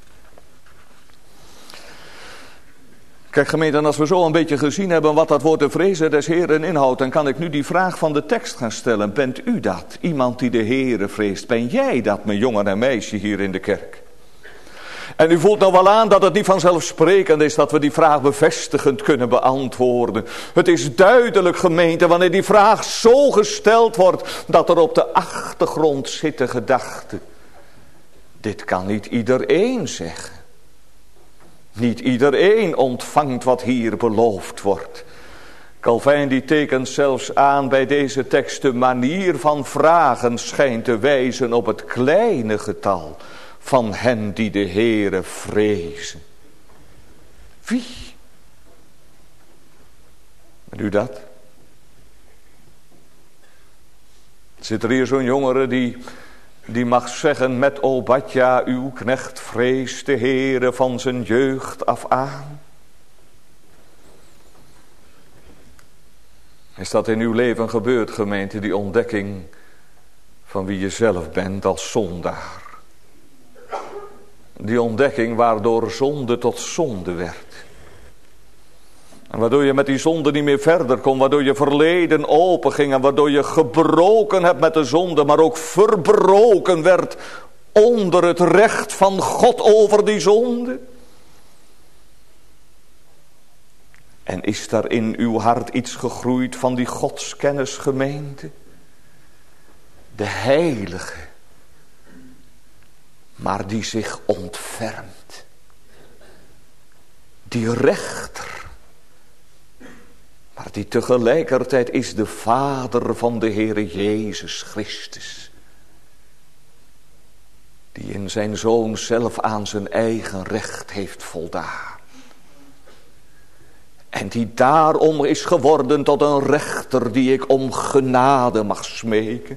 Kijk gemeente, en als we zo een beetje gezien hebben wat dat woord de vrezen des Heeren inhoudt, dan kan ik nu die vraag van de tekst gaan stellen. Bent u dat? Iemand die de Heere vreest. Ben jij dat, mijn jongen en meisje hier in de kerk? En u voelt nou wel aan dat het niet vanzelfsprekend is dat we die vraag bevestigend kunnen beantwoorden. Het is duidelijk gemeente wanneer die vraag zo gesteld wordt dat er op de achtergrond zit de gedachte. Dit kan niet iedereen zeggen. Niet iedereen ontvangt wat hier beloofd wordt. Calvijn die tekent zelfs aan bij deze tekst de manier van vragen schijnt te wijzen op het kleine getal van hen die de Heere vrezen. Wie? Weet u dat? Zit er hier zo'n jongere die... Die mag zeggen met Obadja, uw knecht vreest de Heere van zijn jeugd af aan. Is dat in uw leven gebeurd, gemeente, die ontdekking van wie je zelf bent als zondaar? Die ontdekking waardoor zonde tot zonde werd. En waardoor je met die zonde niet meer verder kon. Waardoor je verleden open ging. En waardoor je gebroken hebt met de zonde. Maar ook verbroken werd onder het recht van God over die zonde. En is daar in uw hart iets gegroeid van die godskennisgemeente? De heilige. Maar die zich ontfermt. Die rechter. Maar die tegelijkertijd is de Vader van de Heere Jezus Christus. Die in zijn Zoon zelf aan zijn eigen recht heeft voldaan. En die daarom is geworden tot een rechter die ik om genade mag smeken.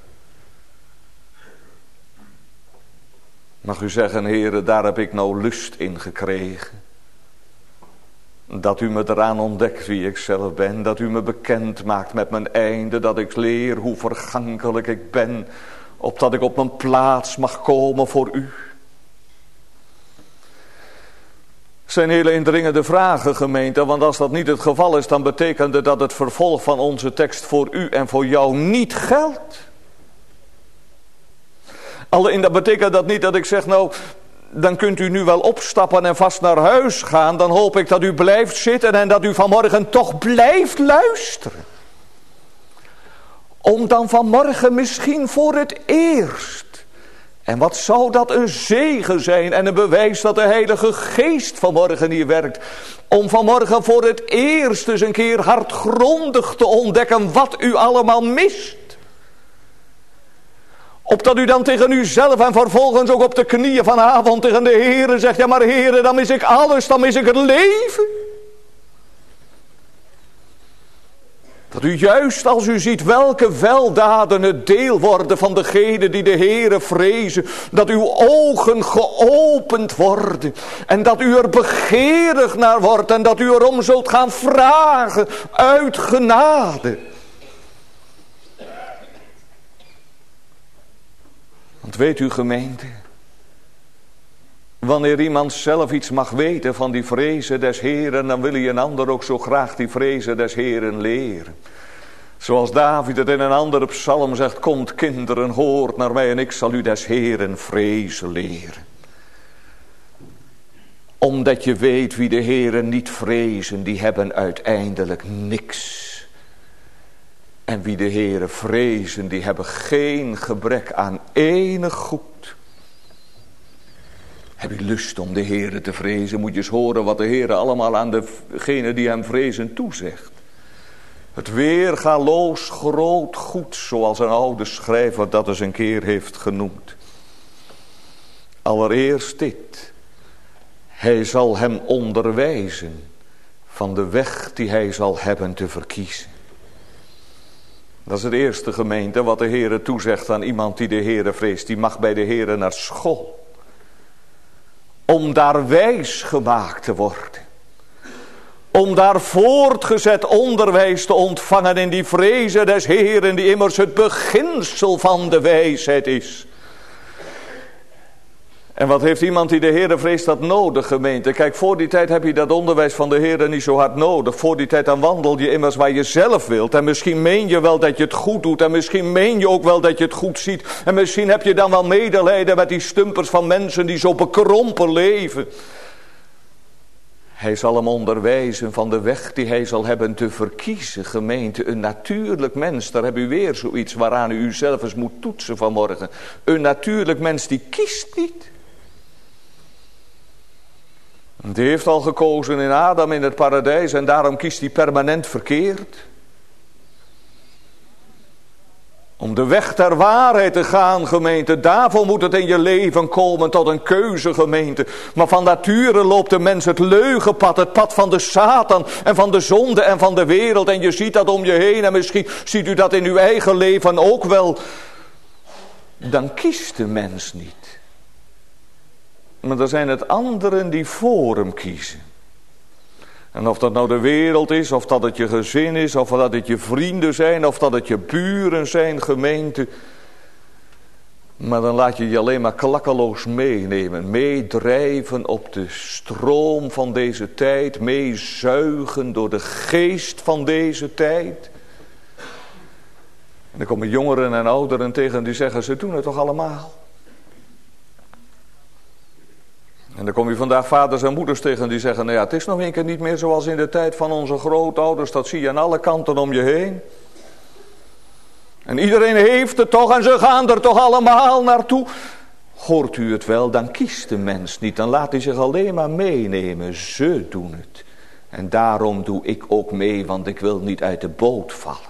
Mag u zeggen, Heere, daar heb ik nou lust in gekregen. Dat u me eraan ontdekt wie ik zelf ben. Dat u me bekend maakt met mijn einde. Dat ik leer hoe vergankelijk ik ben. Opdat ik op mijn plaats mag komen voor u. Het zijn hele indringende vragen, gemeente. Want als dat niet het geval is, dan betekent het dat het vervolg van onze tekst voor u en voor jou niet geldt. Alleen dat betekent dat niet dat ik zeg, nou, dan kunt u nu wel opstappen en vast naar huis gaan. Dan hoop ik dat u blijft zitten en dat u vanmorgen toch blijft luisteren. Om dan vanmorgen misschien voor het eerst. En wat zou dat een zegen zijn en een bewijs dat de Heilige Geest vanmorgen hier werkt. Om vanmorgen voor het eerst eens een keer hardgrondig te ontdekken wat u allemaal mist. Opdat u dan tegen uzelf en vervolgens ook op de knieën vanavond tegen de Heere zegt. Ja maar Heere, dan mis ik alles, dan mis ik het leven. Dat u juist als u ziet welke weldaden het deel worden van degenen die de Heere vrezen. Dat uw ogen geopend worden. En dat u er begeerig naar wordt. En dat u erom zult gaan vragen uit genade. Want weet u gemeente. Wanneer iemand zelf iets mag weten van die vrezen des Heeren, dan wil hij een ander ook zo graag die vrezen des Heeren leren. Zoals David het in een andere psalm zegt, komt kinderen, hoort naar mij en ik zal u des Heeren vrezen leren. Omdat je weet wie de Heeren niet vrezen, die hebben uiteindelijk niks. En wie de Heeren vrezen, die hebben geen gebrek aan enig goed. Heb je lust om de Heere te vrezen, moet je eens horen wat de Heere allemaal aan degenen die hem vrezen toezegt. Het weergaloos groot goed, zoals een oude schrijver dat eens een keer heeft genoemd. Allereerst dit. Hij zal hem onderwijzen van de weg die hij zal hebben te verkiezen. Dat is het eerste gemeente wat de Heere toezegt aan iemand die de Heere vreest. Die mag bij de Heere naar school. Om daar wijs gemaakt te worden. Om daar voortgezet onderwijs te ontvangen in die vrezen des Heeren, die immers het beginsel van de wijsheid is. En wat heeft iemand die de Heere vreest dat nodig, gemeente? Kijk, voor die tijd heb je dat onderwijs van de Heere niet zo hard nodig. Voor die tijd dan wandel je immers waar je zelf wilt. En misschien meen je wel dat je het goed doet. En misschien meen je ook wel dat je het goed ziet. En misschien heb je dan wel medelijden met die stumpers van mensen die zo bekrompen leven. Hij zal hem onderwijzen van de weg die hij zal hebben te verkiezen, gemeente. Een natuurlijk mens, daar heb u weer zoiets waaraan u uzelf eens moet toetsen vanmorgen. Een natuurlijk mens die kiest niet. Die heeft al gekozen in Adam in het paradijs en daarom kiest hij permanent verkeerd. Om de weg ter waarheid te gaan, gemeente, daarvoor moet het in je leven komen tot een keuze, gemeente. Maar van nature loopt de mens het leugenpad, het pad van de Satan en van de zonde en van de wereld. En je ziet dat om je heen en misschien ziet u dat in uw eigen leven ook wel. Dan kiest de mens niet. Maar er zijn het anderen die voor hem kiezen. En of dat nou de wereld is, of dat het je gezin is, of dat het je vrienden zijn, of dat het je buren zijn, gemeente. Maar dan laat je je alleen maar klakkeloos meenemen, meedrijven op de stroom van deze tijd, meezuigen door de geest van deze tijd. En dan komen jongeren en ouderen tegen die zeggen, ze doen het toch allemaal. En dan kom je vandaag vaders en moeders tegen die zeggen, nou ja, het is nog een keer niet meer zoals in de tijd van onze grootouders. Dat zie je aan alle kanten om je heen. En iedereen heeft het toch en ze gaan er toch allemaal naartoe. Hoort u het wel, dan kiest de mens niet. Dan laat hij zich alleen maar meenemen. Ze doen het. En daarom doe ik ook mee, want ik wil niet uit de boot vallen.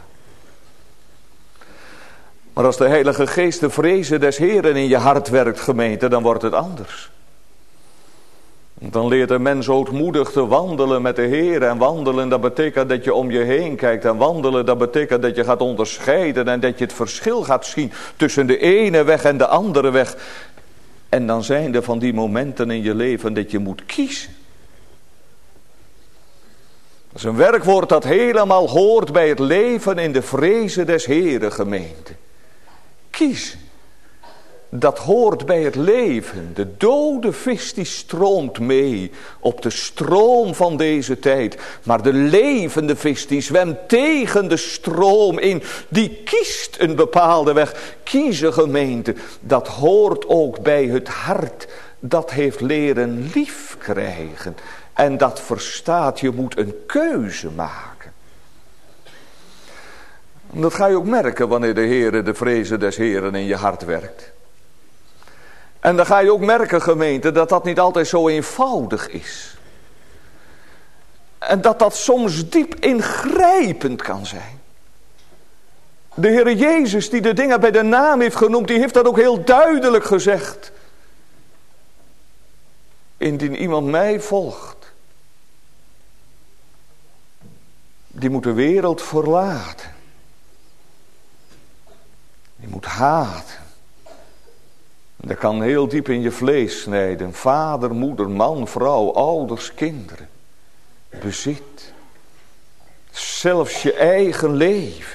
Maar als de Heilige Geest de vrezen des Heeren in je hart werkt, gemeente, dan wordt het anders. Dan leert een mens ootmoedig te wandelen met de Heer. En wandelen, dat betekent dat je om je heen kijkt. En wandelen, dat betekent dat je gaat onderscheiden. En dat je het verschil gaat zien tussen de ene weg en de andere weg. En dan zijn er van die momenten in je leven dat je moet kiezen. Dat is een werkwoord dat helemaal hoort bij het leven in de vrezen des Heeren, gemeente. Kiezen. Dat hoort bij het leven. De dode vis die stroomt mee op de stroom van deze tijd. Maar de levende vis die zwemt tegen de stroom in. Die kiest een bepaalde weg. Kiezen gemeente. Dat hoort ook bij het hart. Dat heeft leren lief krijgen. En dat verstaat, je moet een keuze maken. Dat ga je ook merken wanneer de Heere, de vrezen des Heeren in je hart werkt. En dan ga je ook merken, gemeente, dat dat niet altijd zo eenvoudig is. En dat dat soms diep ingrijpend kan zijn. De Heere Jezus, die de dingen bij de naam heeft genoemd, die heeft dat ook heel duidelijk gezegd. Indien iemand mij volgt, die moet de wereld verlaten. Die moet haten. Dat kan heel diep in je vlees snijden. Vader, moeder, man, vrouw, ouders, kinderen. Bezit. Zelfs je eigen leven.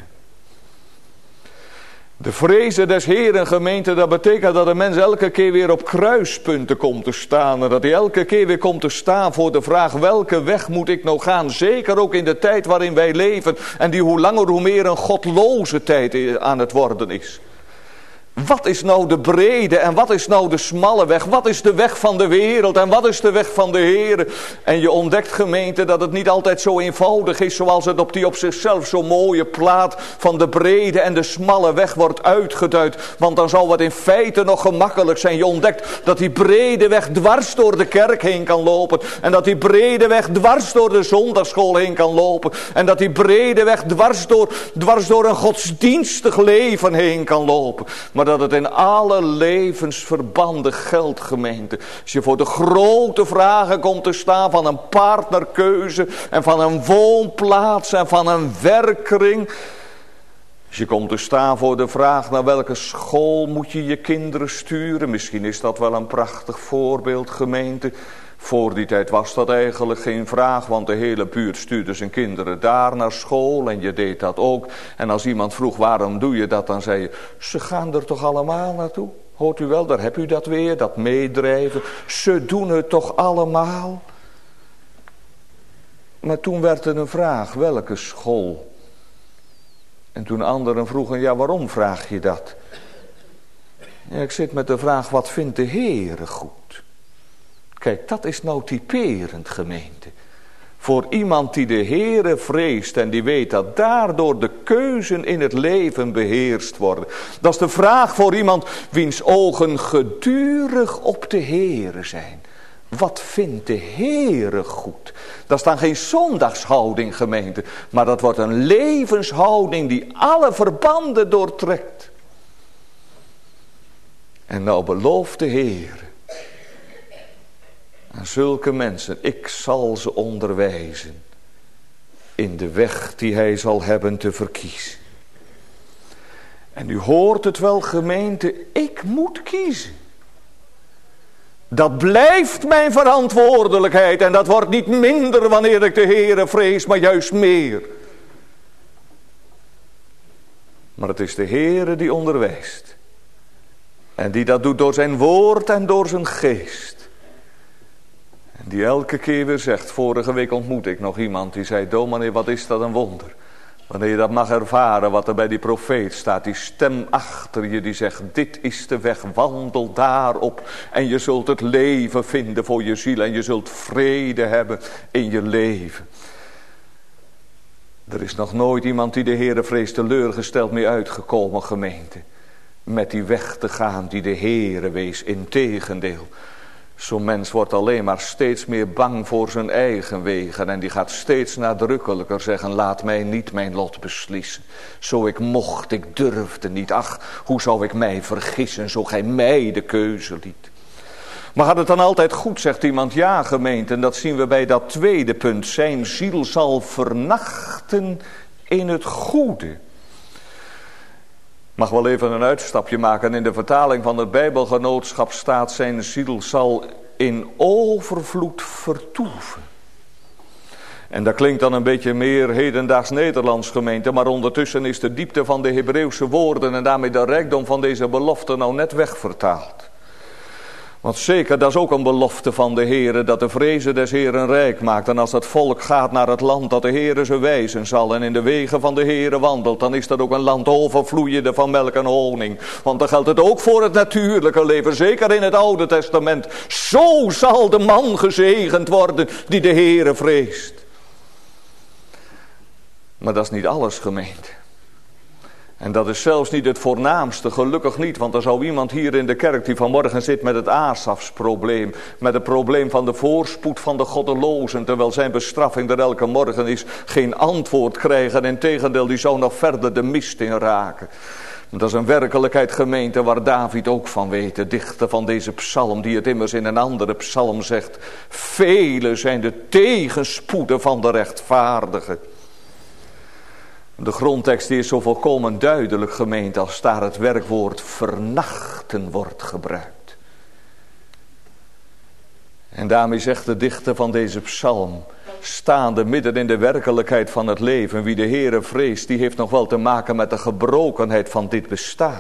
De vrezen des Heeren, gemeente, dat betekent dat de mens elke keer weer op kruispunten komt te staan. En dat hij elke keer weer komt te staan voor de vraag, welke weg moet ik nou gaan? Zeker ook in de tijd waarin wij leven. En die hoe langer hoe meer een godloze tijd aan het worden is. Wat is nou de brede en wat is nou de smalle weg? Wat is de weg van de wereld en wat is de weg van de Heer? En je ontdekt, gemeente, dat het niet altijd zo eenvoudig is zoals het op die op zichzelf zo mooie plaat van de brede en de smalle weg wordt uitgeduid. Want dan zou het in feite nog gemakkelijk zijn. Je ontdekt dat die brede weg dwars door de kerk heen kan lopen. En dat die brede weg dwars door de zondagsschool heen kan lopen. En dat die brede weg dwars door, dwars door een godsdienstig leven heen kan lopen. Maar dat het in alle levensverbanden geldt, gemeente. Als je voor de grote vragen komt te staan van een partnerkeuze en van een woonplaats en van een werkkring. Als je komt te staan voor de vraag naar welke school moet je je kinderen sturen. Misschien is dat wel een prachtig voorbeeld, gemeente. Voor die tijd was dat eigenlijk geen vraag, want de hele buurt stuurde zijn kinderen daar naar school en je deed dat ook. En als iemand vroeg waarom doe je dat, dan zei je, ze gaan er toch allemaal naartoe? Hoort u wel, daar heb u dat weer, dat meedrijven. Ze doen het toch allemaal? Maar toen werd er een vraag, welke school? En toen anderen vroegen, ja waarom vraag je dat? Ja, ik zit met de vraag, wat vindt de Heere goed? Kijk, dat is nou typerend, gemeente. Voor iemand die de Heere vreest en die weet dat daardoor de keuzen in het leven beheerst worden. Dat is de vraag voor iemand wiens ogen gedurig op de Heere zijn. Wat vindt de Heere goed? Dat is dan geen zondagshouding, gemeente. Maar dat wordt een levenshouding die alle verbanden doortrekt. En nou belooft de Heere aan zulke mensen, ik zal ze onderwijzen in de weg die hij zal hebben te verkiezen. En u hoort het wel, gemeente, ik moet kiezen. Dat blijft mijn verantwoordelijkheid en dat wordt niet minder wanneer ik de Heere vrees, maar juist meer. Maar het is de Heere die onderwijst. En die dat doet door zijn woord en door zijn geest. Die elke keer weer zegt, vorige week ontmoette ik nog iemand die zei, dominee, wat is dat een wonder. Wanneer je dat mag ervaren, wat er bij die profeet staat, die stem achter je die zegt, dit is de weg, wandel daarop. En je zult het leven vinden voor je ziel en je zult vrede hebben in je leven. Er is nog nooit iemand die de Heere vrees teleurgesteld mee uitgekomen, gemeente. Met die weg te gaan die de Heere wees, integendeel. Zo'n mens wordt alleen maar steeds meer bang voor zijn eigen wegen. En die gaat steeds nadrukkelijker zeggen, laat mij niet mijn lot beslissen. Zo ik mocht, ik durfde niet. Ach, hoe zou ik mij vergissen, zo gij mij de keuze liet. Maar gaat het dan altijd goed, zegt iemand, ja gemeente. En dat zien we bij dat tweede punt. Zijn ziel zal vernachten in het goede. Mag wel even een uitstapje maken. In de vertaling van het Bijbelgenootschap staat, zijn ziel zal in overvloed vertoeven. En dat klinkt dan een beetje meer hedendaags Nederlands, gemeente, maar ondertussen is de diepte van de Hebreeuwse woorden en daarmee de rijkdom van deze belofte nou net wegvertaald. Want zeker, dat is ook een belofte van de Heere, dat de vrezen des Heeren rijk maakt. En als het volk gaat naar het land dat de Heere ze wijzen zal en in de wegen van de Heere wandelt, dan is dat ook een land overvloeiende van melk en honing. Want dan geldt het ook voor het natuurlijke leven, zeker in het Oude Testament. Zo zal de man gezegend worden die de Heere vreest. Maar dat is niet alles, gemeente. En dat is zelfs niet het voornaamste, gelukkig niet. Want er zou iemand hier in de kerk die vanmorgen zit met het Asafsprobleem. Met het probleem van de voorspoed van de goddelozen. Terwijl zijn bestraffing er elke morgen is, geen antwoord krijgen. Integendeel, die zou nog verder de mist in raken. Dat is een werkelijkheid, gemeente, waar David ook van weet. De dichter van deze psalm, die het immers in een andere psalm zegt. Vele zijn de tegenspoeden van de rechtvaardigen. De grondtekst die is zo volkomen duidelijk, gemeente, als daar het werkwoord vernachten wordt gebruikt. En daarmee zegt de dichter van deze psalm, staande midden in de werkelijkheid van het leven, wie de Heere vreest, die heeft nog wel te maken met de gebrokenheid van dit bestaan.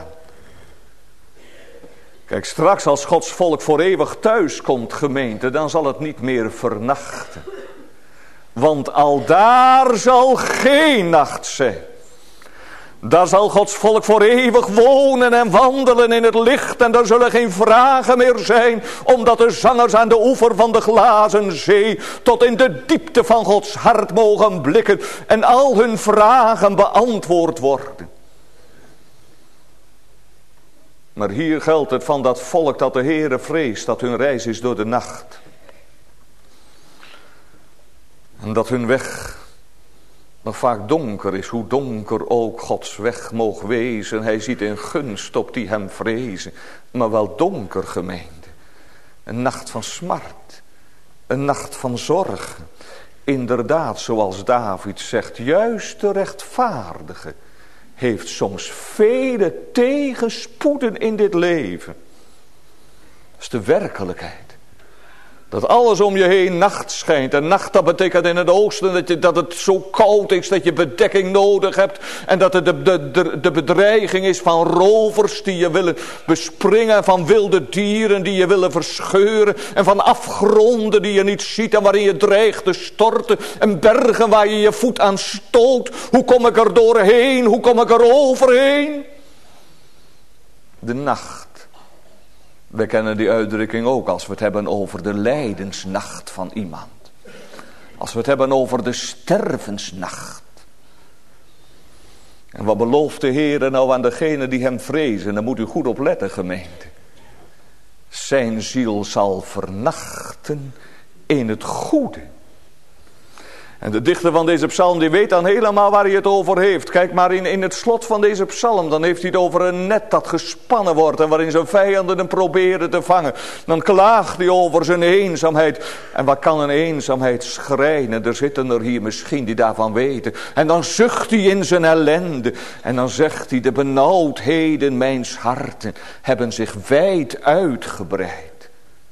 Kijk, straks als Gods volk voor eeuwig thuis komt, gemeente, dan zal het niet meer vernachten. Want aldaar zal geen nacht zijn. Daar zal Gods volk voor eeuwig wonen en wandelen in het licht. En er zullen geen vragen meer zijn. Omdat de zangers aan de oever van de glazen zee tot in de diepte van Gods hart mogen blikken. En al hun vragen beantwoord worden. Maar hier geldt het van dat volk dat de Heere vreest, dat hun reis is door de nacht. En dat hun weg nog vaak donker is, hoe donker ook Gods weg moog wezen. Hij ziet in gunst op die hem vrezen, maar wel donker, gemeente. Een nacht van smart, een nacht van zorg. Inderdaad, zoals David zegt, juist de rechtvaardige heeft soms vele tegenspoeden in dit leven. Dat is de werkelijkheid. Dat alles om je heen nacht schijnt. En nacht, dat betekent in het oosten dat, je, dat het zo koud is dat je bedekking nodig hebt. En dat het de, de, de, de bedreiging is van rovers die je willen bespringen. Van wilde dieren die je willen verscheuren. En van afgronden die je niet ziet en waarin je dreigt te storten. En bergen waar je je voet aan stoot. Hoe kom ik er doorheen? Hoe kom ik er overheen? De nacht. We kennen die uitdrukking ook als we het hebben over de lijdensnacht van iemand. Als we het hebben over de stervensnacht. En wat belooft de Heer nou aan degenen die hem vrezen? Daar moet u goed op letten, gemeente. Zijn ziel zal vernachten in het goede. En de dichter van deze psalm die weet dan helemaal waar hij het over heeft. Kijk maar in, in het slot van deze psalm. Dan heeft hij het over een net dat gespannen wordt. En waarin zijn vijanden hem proberen te vangen. Dan klaagt hij over zijn eenzaamheid. En wat kan een eenzaamheid schrijnen? Er zitten er hier misschien die daarvan weten. En dan zucht hij in zijn ellende. En dan zegt hij, de benauwdheden mijns harten hebben zich wijd uitgebreid.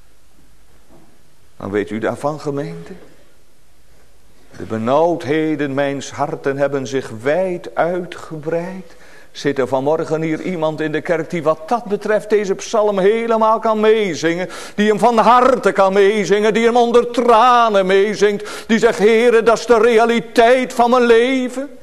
Dan weet u daarvan, gemeente? De benauwdheden mijns harten hebben zich wijd uitgebreid. Zit er vanmorgen hier iemand in de kerk die wat dat betreft deze psalm helemaal kan meezingen. Die hem van harte kan meezingen. Die hem onder tranen meezingt. Die zegt, Heere, dat is de realiteit van mijn leven.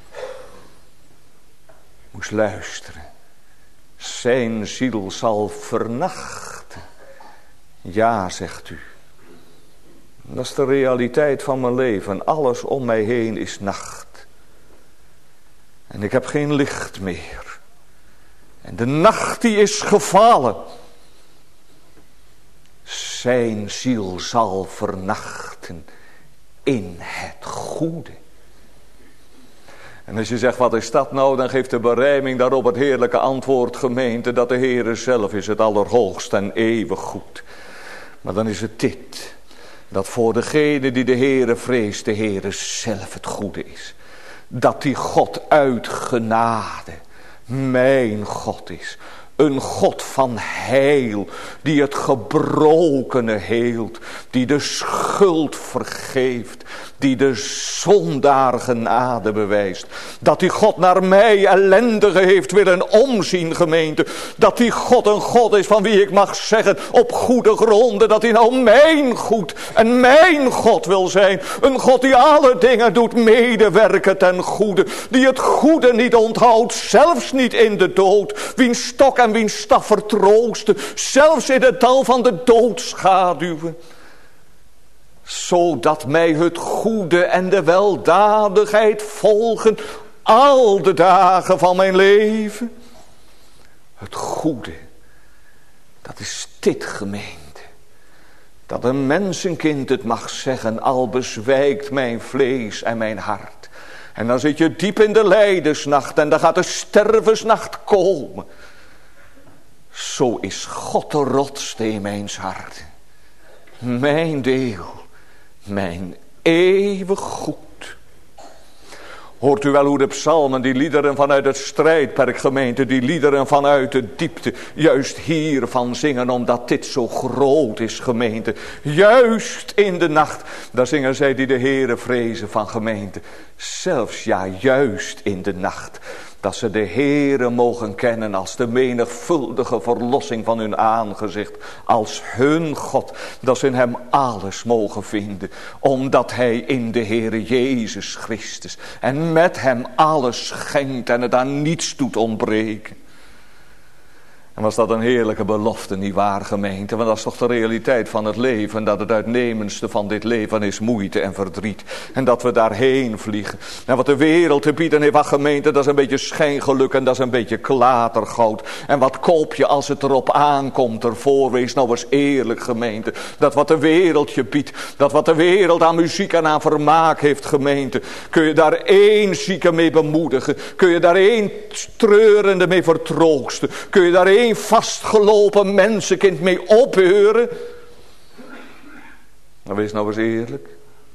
Moest luisteren. Zijn ziel zal vernachten. Ja, zegt u. Dat is de realiteit van mijn leven. Alles om mij heen is nacht. En ik heb geen licht meer. En de nacht die is gevallen. Zijn ziel zal vernachten in het goede. En als je zegt, wat is dat nou? Dan geeft de berijming daarop het heerlijke antwoord, gemeente, dat de Heere zelf is het allerhoogst en eeuwig goed. Maar dan is het dit. Dat voor degene die de Heere vreest, de Heere zelf het goede is. Dat die God uit genade mijn God is. Een God van heil, die het gebrokene heelt, die de schuld vergeeft, die de zondaar genade bewijst. Dat die God naar mij ellendige heeft willen omzien, gemeente. Dat die God een God is van wie ik mag zeggen op goede gronden dat hij nou mijn goed en mijn God wil zijn. Een God die alle dingen doet medewerken ten goede. Die het goede niet onthoudt, zelfs niet in de dood. Wiens stok en wiens staf vertroosten, zelfs in het dal van de doodschaduwen. Zodat mij het goede en de weldadigheid volgen al de dagen van mijn leven. Het goede, dat is dit, gemeente. Dat een mensenkind het mag zeggen, al bezwijkt mijn vlees en mijn hart. En dan zit je diep in de lijdensnacht en dan gaat de stervensnacht komen. Zo is God de rotssteen mijns hart. Mijn deel, mijn eeuwig goed. Hoort u wel hoe de psalmen, die liederen vanuit het strijdperk, gemeente, die liederen vanuit de diepte, juist hiervan zingen, omdat dit zo groot is, gemeente. Juist in de nacht, daar zingen zij die de Heere vrezen van, gemeente. Zelfs ja, juist in de nacht. Dat ze de Heere mogen kennen als de menigvuldige verlossing van hun aangezicht. Als hun God. Dat ze in hem alles mogen vinden. Omdat hij in de Heere Jezus Christus en met hem alles schenkt en het aan niets doet ontbreken. En was dat een heerlijke belofte, niet waar, gemeente? Want dat is toch de realiteit van het leven. Dat het uitnemendste van dit leven is moeite en verdriet. En dat we daarheen vliegen. En wat de wereld te bieden heeft, wat gemeente, dat is een beetje schijngeluk en dat is een beetje klatergoud. En wat koop je als het erop aankomt ervoor? Wees nou eens eerlijk, gemeente. Dat wat de wereld je biedt, dat wat de wereld aan muziek en aan vermaak heeft, gemeente. Kun je daar één zieke mee bemoedigen? Kun je daar één treurende mee vertroosten? Kun je daar één een vastgelopen mensenkind mee opheuren? Dan wees nou eens eerlijk.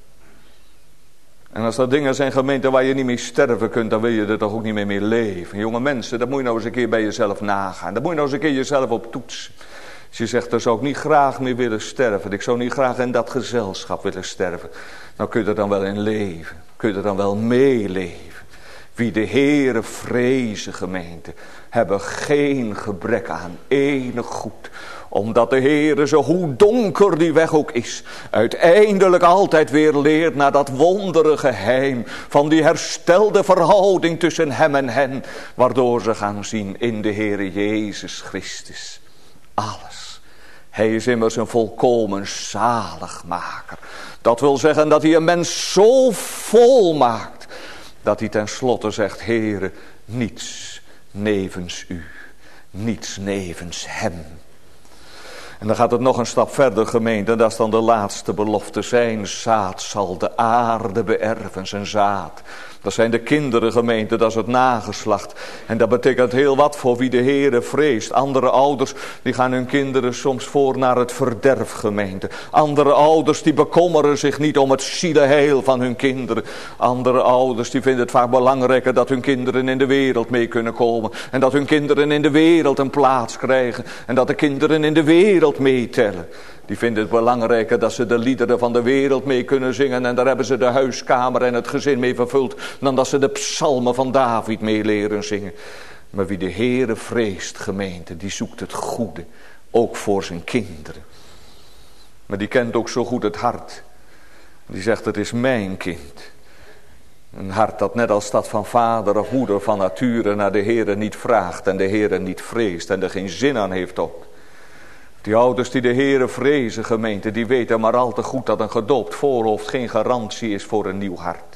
En als dat dingen zijn, gemeente, waar je niet mee sterven kunt, dan wil je er toch ook niet mee mee leven. Jonge mensen, dat moet je nou eens een keer bij jezelf nagaan. Dat moet je nou eens een keer jezelf op toetsen. Als je zegt, daar zou ik niet graag mee willen sterven. Ik zou niet graag in dat gezelschap willen sterven. Dan kun je er dan wel in leven. Kun je er dan wel meeleven. Wie de Heere vrezen, gemeente, hebben geen gebrek aan enig goed. Omdat de Heere, zo hoe donker die weg ook is, uiteindelijk altijd weer leert naar dat wondere geheim van die herstelde verhouding tussen hem en hen. Waardoor ze gaan zien in de Heere Jezus Christus alles. Hij is immers een volkomen zaligmaker. Dat wil zeggen dat hij een mens zo vol maakt. Dat hij tenslotte zegt, Heere, niets nevens u, niets nevens hem. En dan gaat het nog een stap verder, gemeente, en dat is dan de laatste belofte. Zijn zaad zal de aarde beërven, zijn zaad. Dat zijn de kinderen, gemeente, dat is het nageslacht. En dat betekent heel wat voor wie de Heere vreest. Andere ouders, die gaan hun kinderen soms voor naar het verderf, gemeente. Andere ouders, die bekommeren zich niet om het zielenheil van hun kinderen. Andere ouders, die vinden het vaak belangrijker dat hun kinderen in de wereld mee kunnen komen. En dat hun kinderen in de wereld een plaats krijgen. En dat de kinderen in de wereld meetellen. Die vinden het belangrijker dat ze de liederen van de wereld mee kunnen zingen. En daar hebben ze de huiskamer en het gezin mee vervuld. Dan dat ze de psalmen van David mee leren zingen. Maar wie de Heere vreest, gemeente, die zoekt het goede. Ook voor zijn kinderen. Maar die kent ook zo goed het hart. Die zegt, het is mijn kind. Een hart dat net als dat van vader of moeder van nature naar de Heere niet vraagt. En de Heere niet vreest en er geen zin aan heeft ook. Die ouders die de Heere vrezen, gemeente, die weten maar al te goed dat een gedoopt voorhoofd geen garantie is voor een nieuw hart.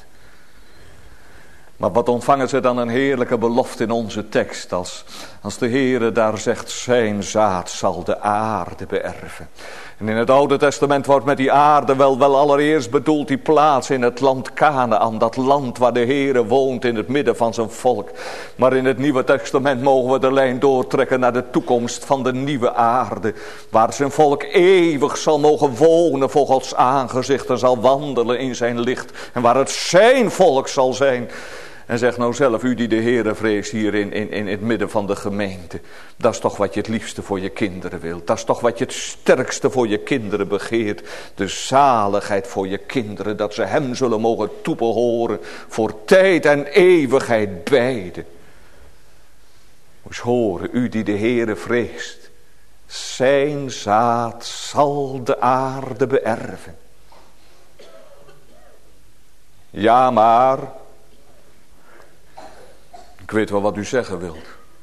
Maar wat ontvangen ze dan een heerlijke belofte in onze tekst, als, als de Heere daar zegt, zijn zaad zal de aarde beërven. En in het Oude Testament wordt met die aarde wel, wel allereerst bedoeld die plaats in het land Kanaän, dat land waar de Heere woont in het midden van zijn volk. Maar in het Nieuwe Testament mogen we de lijn doortrekken naar de toekomst van de nieuwe aarde, waar zijn volk eeuwig zal mogen wonen voor Gods aangezicht en zal wandelen in zijn licht. En waar het zijn volk zal zijn. En zeg nou zelf, u die de Heere vreest hier in, in, in het midden van de gemeente. Dat is toch wat je het liefste voor je kinderen wilt. Dat is toch wat je het sterkste voor je kinderen begeert. De zaligheid voor je kinderen. Dat ze hem zullen mogen toebehoren. Voor tijd en eeuwigheid beide. Moest horen, u die de Heere vreest. Zijn zaad zal de aarde beërven. Ja, maar... Ik weet wel wat u zeggen wilt.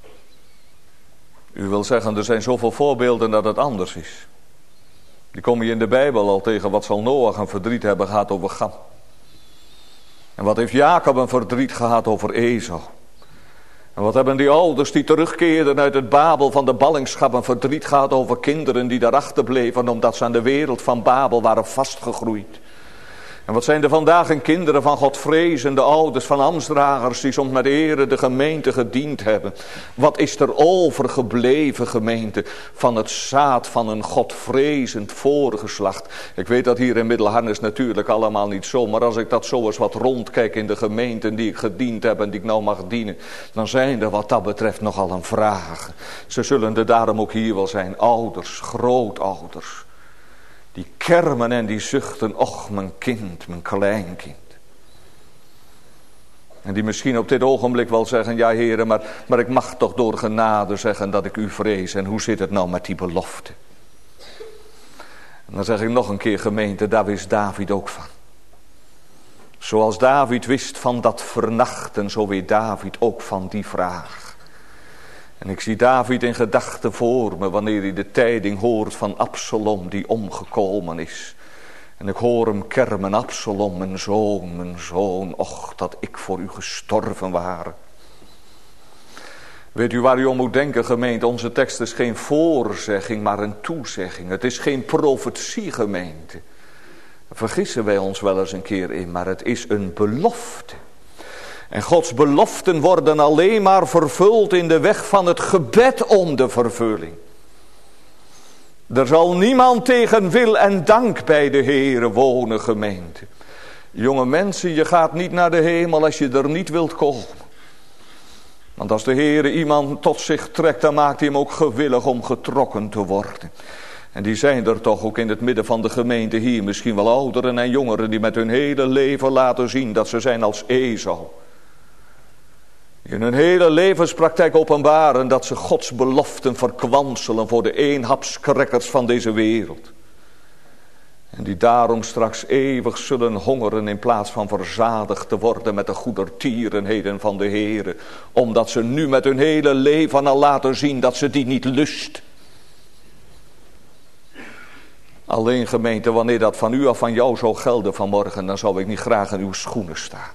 U wil zeggen, er zijn zoveel voorbeelden dat het anders is. Die kom je in de Bijbel al tegen. Wat zal Noach een verdriet hebben gehad over Gam? En wat heeft Jacob een verdriet gehad over Esau? En wat hebben die ouders die terugkeerden uit het Babel van de ballingschap een verdriet gehad over kinderen die daarachter bleven omdat ze aan de wereld van Babel waren vastgegroeid? En wat zijn er vandaag een kinderen van Godvrezende ouders, van ambtsdragers die soms met ere de gemeente gediend hebben. Wat is er overgebleven, gemeente, van het zaad van een Godvrezend voorgeslacht? Ik weet dat hier in Middelharnis natuurlijk allemaal niet zo, maar als ik dat zo eens wat rondkijk in de gemeenten die ik gediend heb en die ik nou mag dienen, dan zijn er wat dat betreft nogal een vraag. Ze zullen er daarom ook hier wel zijn, ouders, grootouders. Die kermen en die zuchten, och mijn kind, mijn kleinkind. En die misschien op dit ogenblik wel zeggen, ja heren, maar, maar ik mag toch door genade zeggen dat ik u vrees. En hoe zit het nou met die belofte? En dan zeg ik nog een keer, gemeente, daar wist David ook van. Zoals David wist van dat vernachten, zo weet David ook van die vraag. En ik zie David in gedachten voor me wanneer hij de tijding hoort van Absalom die omgekomen is. En ik hoor hem kermen, Absalom, mijn zoon, mijn zoon, och dat ik voor u gestorven ware. Weet u waar u om moet denken, gemeente? Onze tekst is geen voorzegging, maar een toezegging. Het is geen profetie, gemeente. Daar vergissen wij ons wel eens een keer in, maar het is een belofte. En Gods beloften worden alleen maar vervuld in de weg van het gebed om de vervulling. Er zal niemand tegen wil en dank bij de Heere wonen, gemeente. Jonge mensen, je gaat niet naar de hemel als je er niet wilt komen. Want als de Heere iemand tot zich trekt, dan maakt hij hem ook gewillig om getrokken te worden. En die zijn er toch ook in het midden van de gemeente hier, misschien wel ouderen en jongeren, die met hun hele leven laten zien dat ze zijn als Esau. In hun hele levenspraktijk openbaren dat ze Gods beloften verkwanselen voor de eenhapskrekkers van deze wereld. En die daarom straks eeuwig zullen hongeren in plaats van verzadigd te worden met de goedertierenheden van de Heere. Omdat ze nu met hun hele leven al laten zien dat ze die niet lust. Alleen gemeente, wanneer dat van u of van jou zou gelden vanmorgen, dan zou ik niet graag in uw schoenen staan.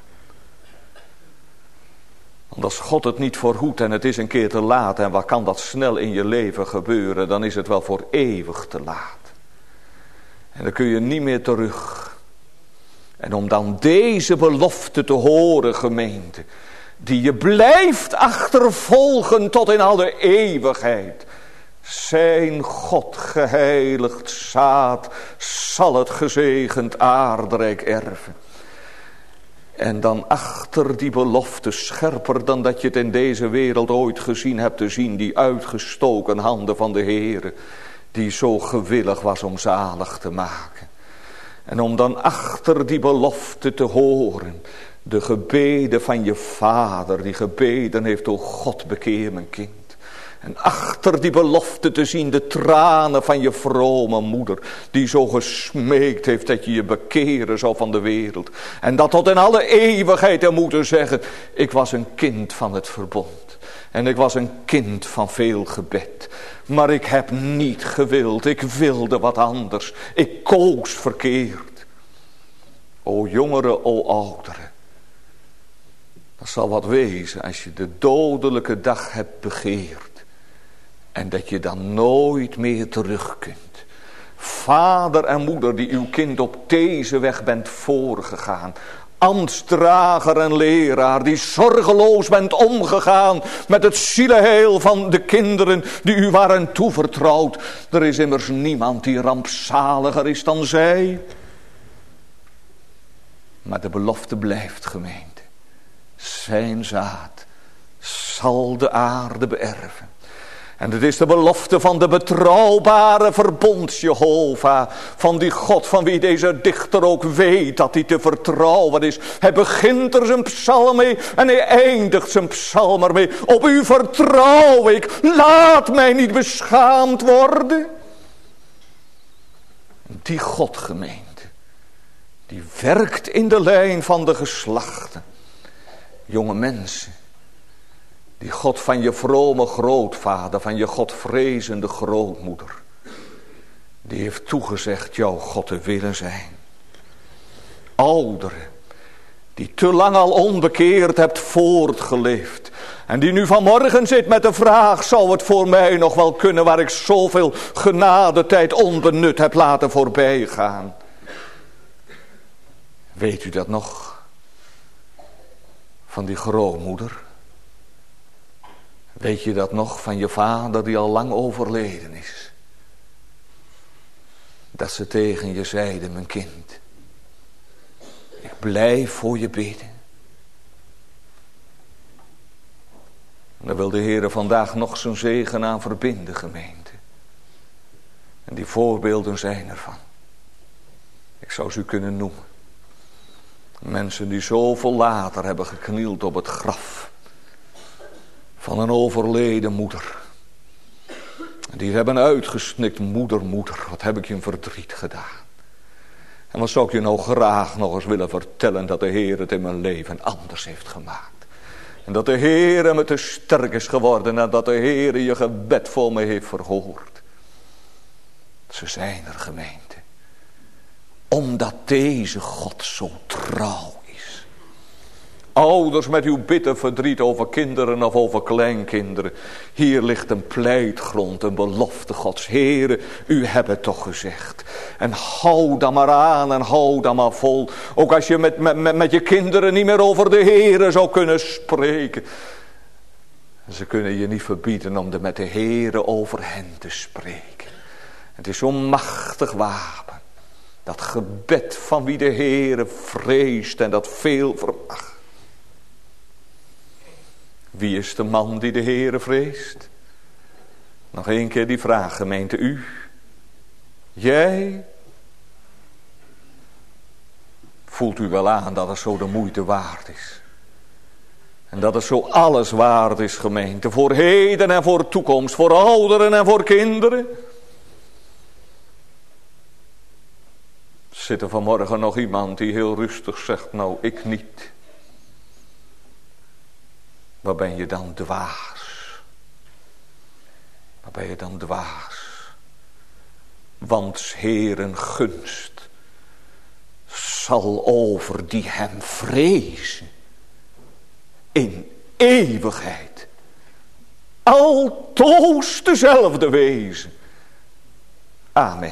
Want als God het niet verhoedt en het is een keer te laat, en wat kan dat snel in je leven gebeuren, dan is het wel voor eeuwig te laat. En dan kun je niet meer terug. En om dan deze belofte te horen, gemeente, die je blijft achtervolgen tot in alle eeuwigheid. Zijn God geheiligd zaad zal het gezegend aardrijk erven. En dan achter die belofte, scherper dan dat je het in deze wereld ooit gezien hebt te zien, die uitgestoken handen van de Heere, die zo gewillig was om zalig te maken. En om dan achter die belofte te horen, de gebeden van je vader, die gebeden heeft, o God, bekeer mijn kind. En achter die belofte te zien de tranen van je vrome moeder, die zo gesmeekt heeft dat je je bekeren zou van de wereld. En dat tot in alle eeuwigheid te moeten zeggen, ik was een kind van het verbond. En ik was een kind van veel gebed. Maar ik heb niet gewild, ik wilde wat anders. Ik koos verkeerd. O jongeren, o ouderen. Dat zal wat wezen als je de dodelijke dag hebt begeerd. En dat je dan nooit meer terug kunt. Vader en moeder die uw kind op deze weg bent voorgegaan. Ambtsdrager en leraar die zorgeloos bent omgegaan met het zieleheil van de kinderen die u waren toevertrouwd. Er is immers niemand die rampzaliger is dan zij. Maar de belofte blijft, gemeente. zijn zaad zal de aarde beërven. En het is de belofte van de betrouwbare verbond Jehovah. Van die God van wie deze dichter ook weet dat hij te vertrouwen is. Hij begint er zijn psalm mee en hij eindigt zijn psalm ermee. Op u vertrouw ik, laat mij niet beschaamd worden. Die God, gemeente, die werkt in de lijn van de geslachten. Jonge mensen, die God van je vrome grootvader, van je Godvrezende grootmoeder, die heeft toegezegd jouw God te willen zijn. Ouderen, die te lang al onbekeerd hebt voortgeleefd. En die nu vanmorgen zit met de vraag, zou het voor mij nog wel kunnen, waar ik zoveel genadetijd onbenut heb laten voorbijgaan. Weet u dat nog? Van die grootmoeder? Weet je dat nog van je vader die al lang overleden is? Dat ze tegen je zeiden, mijn kind, ik blijf voor je bidden. En daar wil de Heer vandaag nog zijn zegen aan verbinden, gemeente. En die voorbeelden zijn ervan. Ik zou ze kunnen noemen. Mensen die zoveel later hebben geknield op het graf van een overleden moeder. Die hebben uitgesnikt, moeder, moeder, wat heb ik je een verdriet gedaan. En wat zou ik je nou graag nog eens willen vertellen, dat de Heer het in mijn leven anders heeft gemaakt. En dat de Heer me te sterk is geworden en dat de Heer je gebed voor me heeft verhoord. Ze zijn er, gemeente. Omdat deze God zo trouw is. Ouders met uw bitter verdriet over kinderen of over kleinkinderen. Hier ligt een pleitgrond, een belofte Gods. Heere, u hebt het toch gezegd. En hou dan maar aan en hou dan maar vol. Ook als je met, met, met je kinderen niet meer over de Heere zou kunnen spreken. Ze kunnen je niet verbieden om de met de Heere over hen te spreken. Het is zo'n machtig wapen. Dat gebed van wie de Heere vreest en dat veel vermag. Wie is de man die de Heere vreest? Nog één keer die vraag, gemeente, u. Jij. Voelt u wel aan dat het zo de moeite waard is. En dat het zo alles waard is, gemeente. Voor heden en voor toekomst. Voor ouderen en voor kinderen. Zit er vanmorgen nog iemand die heel rustig zegt, nou ik niet. Waar ben je dan dwaas? Waar ben je dan dwaas? Want 's Heeren gunst zal over die hem vrezen in eeuwigheid altoos dezelfde wezen. Amen.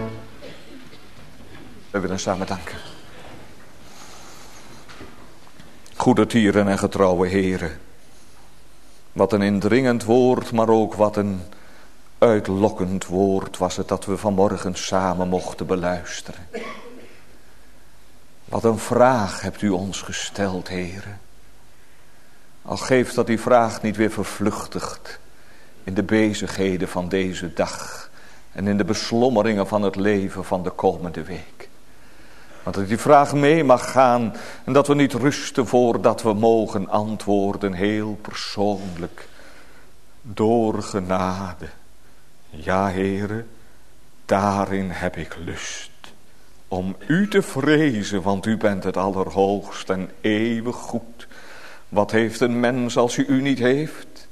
We willen samen danken. Goede tieren en getrouwe heren. Wat een indringend woord, maar ook wat een uitlokkend woord was het dat we vanmorgen samen mochten beluisteren. Wat een vraag hebt u ons gesteld, heren. Al geeft dat die vraag niet weer vervluchtigt in de bezigheden van deze dag en in de beslommeringen van het leven van de komende week. Maar dat die vraag mee mag gaan en dat we niet rusten voordat we mogen antwoorden, heel persoonlijk, door genade. Ja, heren, daarin heb ik lust om u te vrezen, want u bent het allerhoogst en eeuwig goed. Wat heeft een mens als u u niet heeft?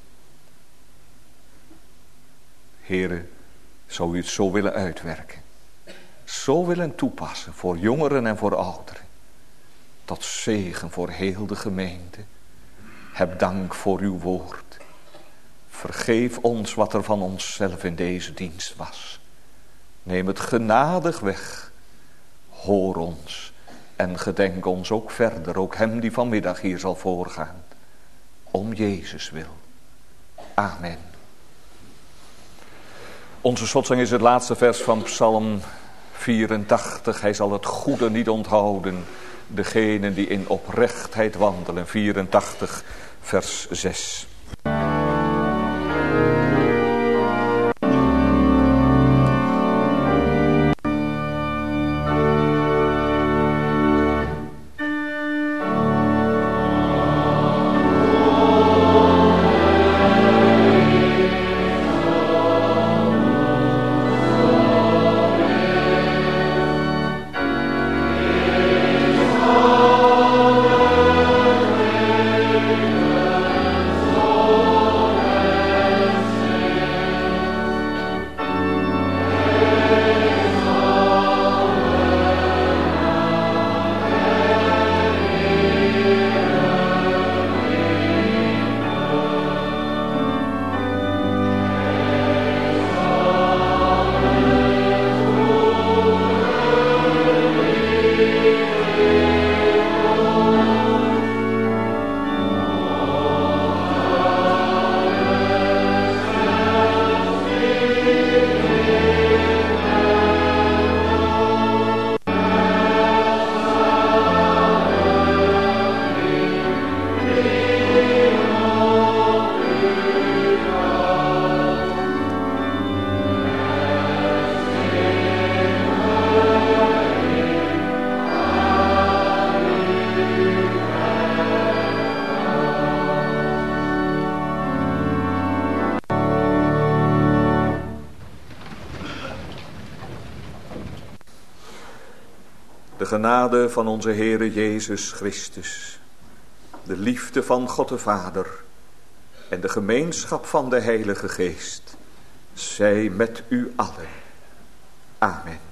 Heren, zou u het zo willen uitwerken? Zo willen toepassen voor jongeren en voor ouderen. Tot zegen voor heel de gemeente. Heb dank voor uw woord. Vergeef ons wat er van onszelf in deze dienst was. Neem het genadig weg. Hoor ons en gedenk ons ook verder. Ook hem die vanmiddag hier zal voorgaan. Om Jezus wil. Amen. Onze slotzang is het laatste vers van Psalm vierentachtig. Hij zal het goede niet onthouden. Degenen die in oprechtheid wandelen. vierentachtig vers zes. De genade van onze Heere Jezus Christus, de liefde van God de Vader en de gemeenschap van de Heilige Geest, zij met u allen. Amen.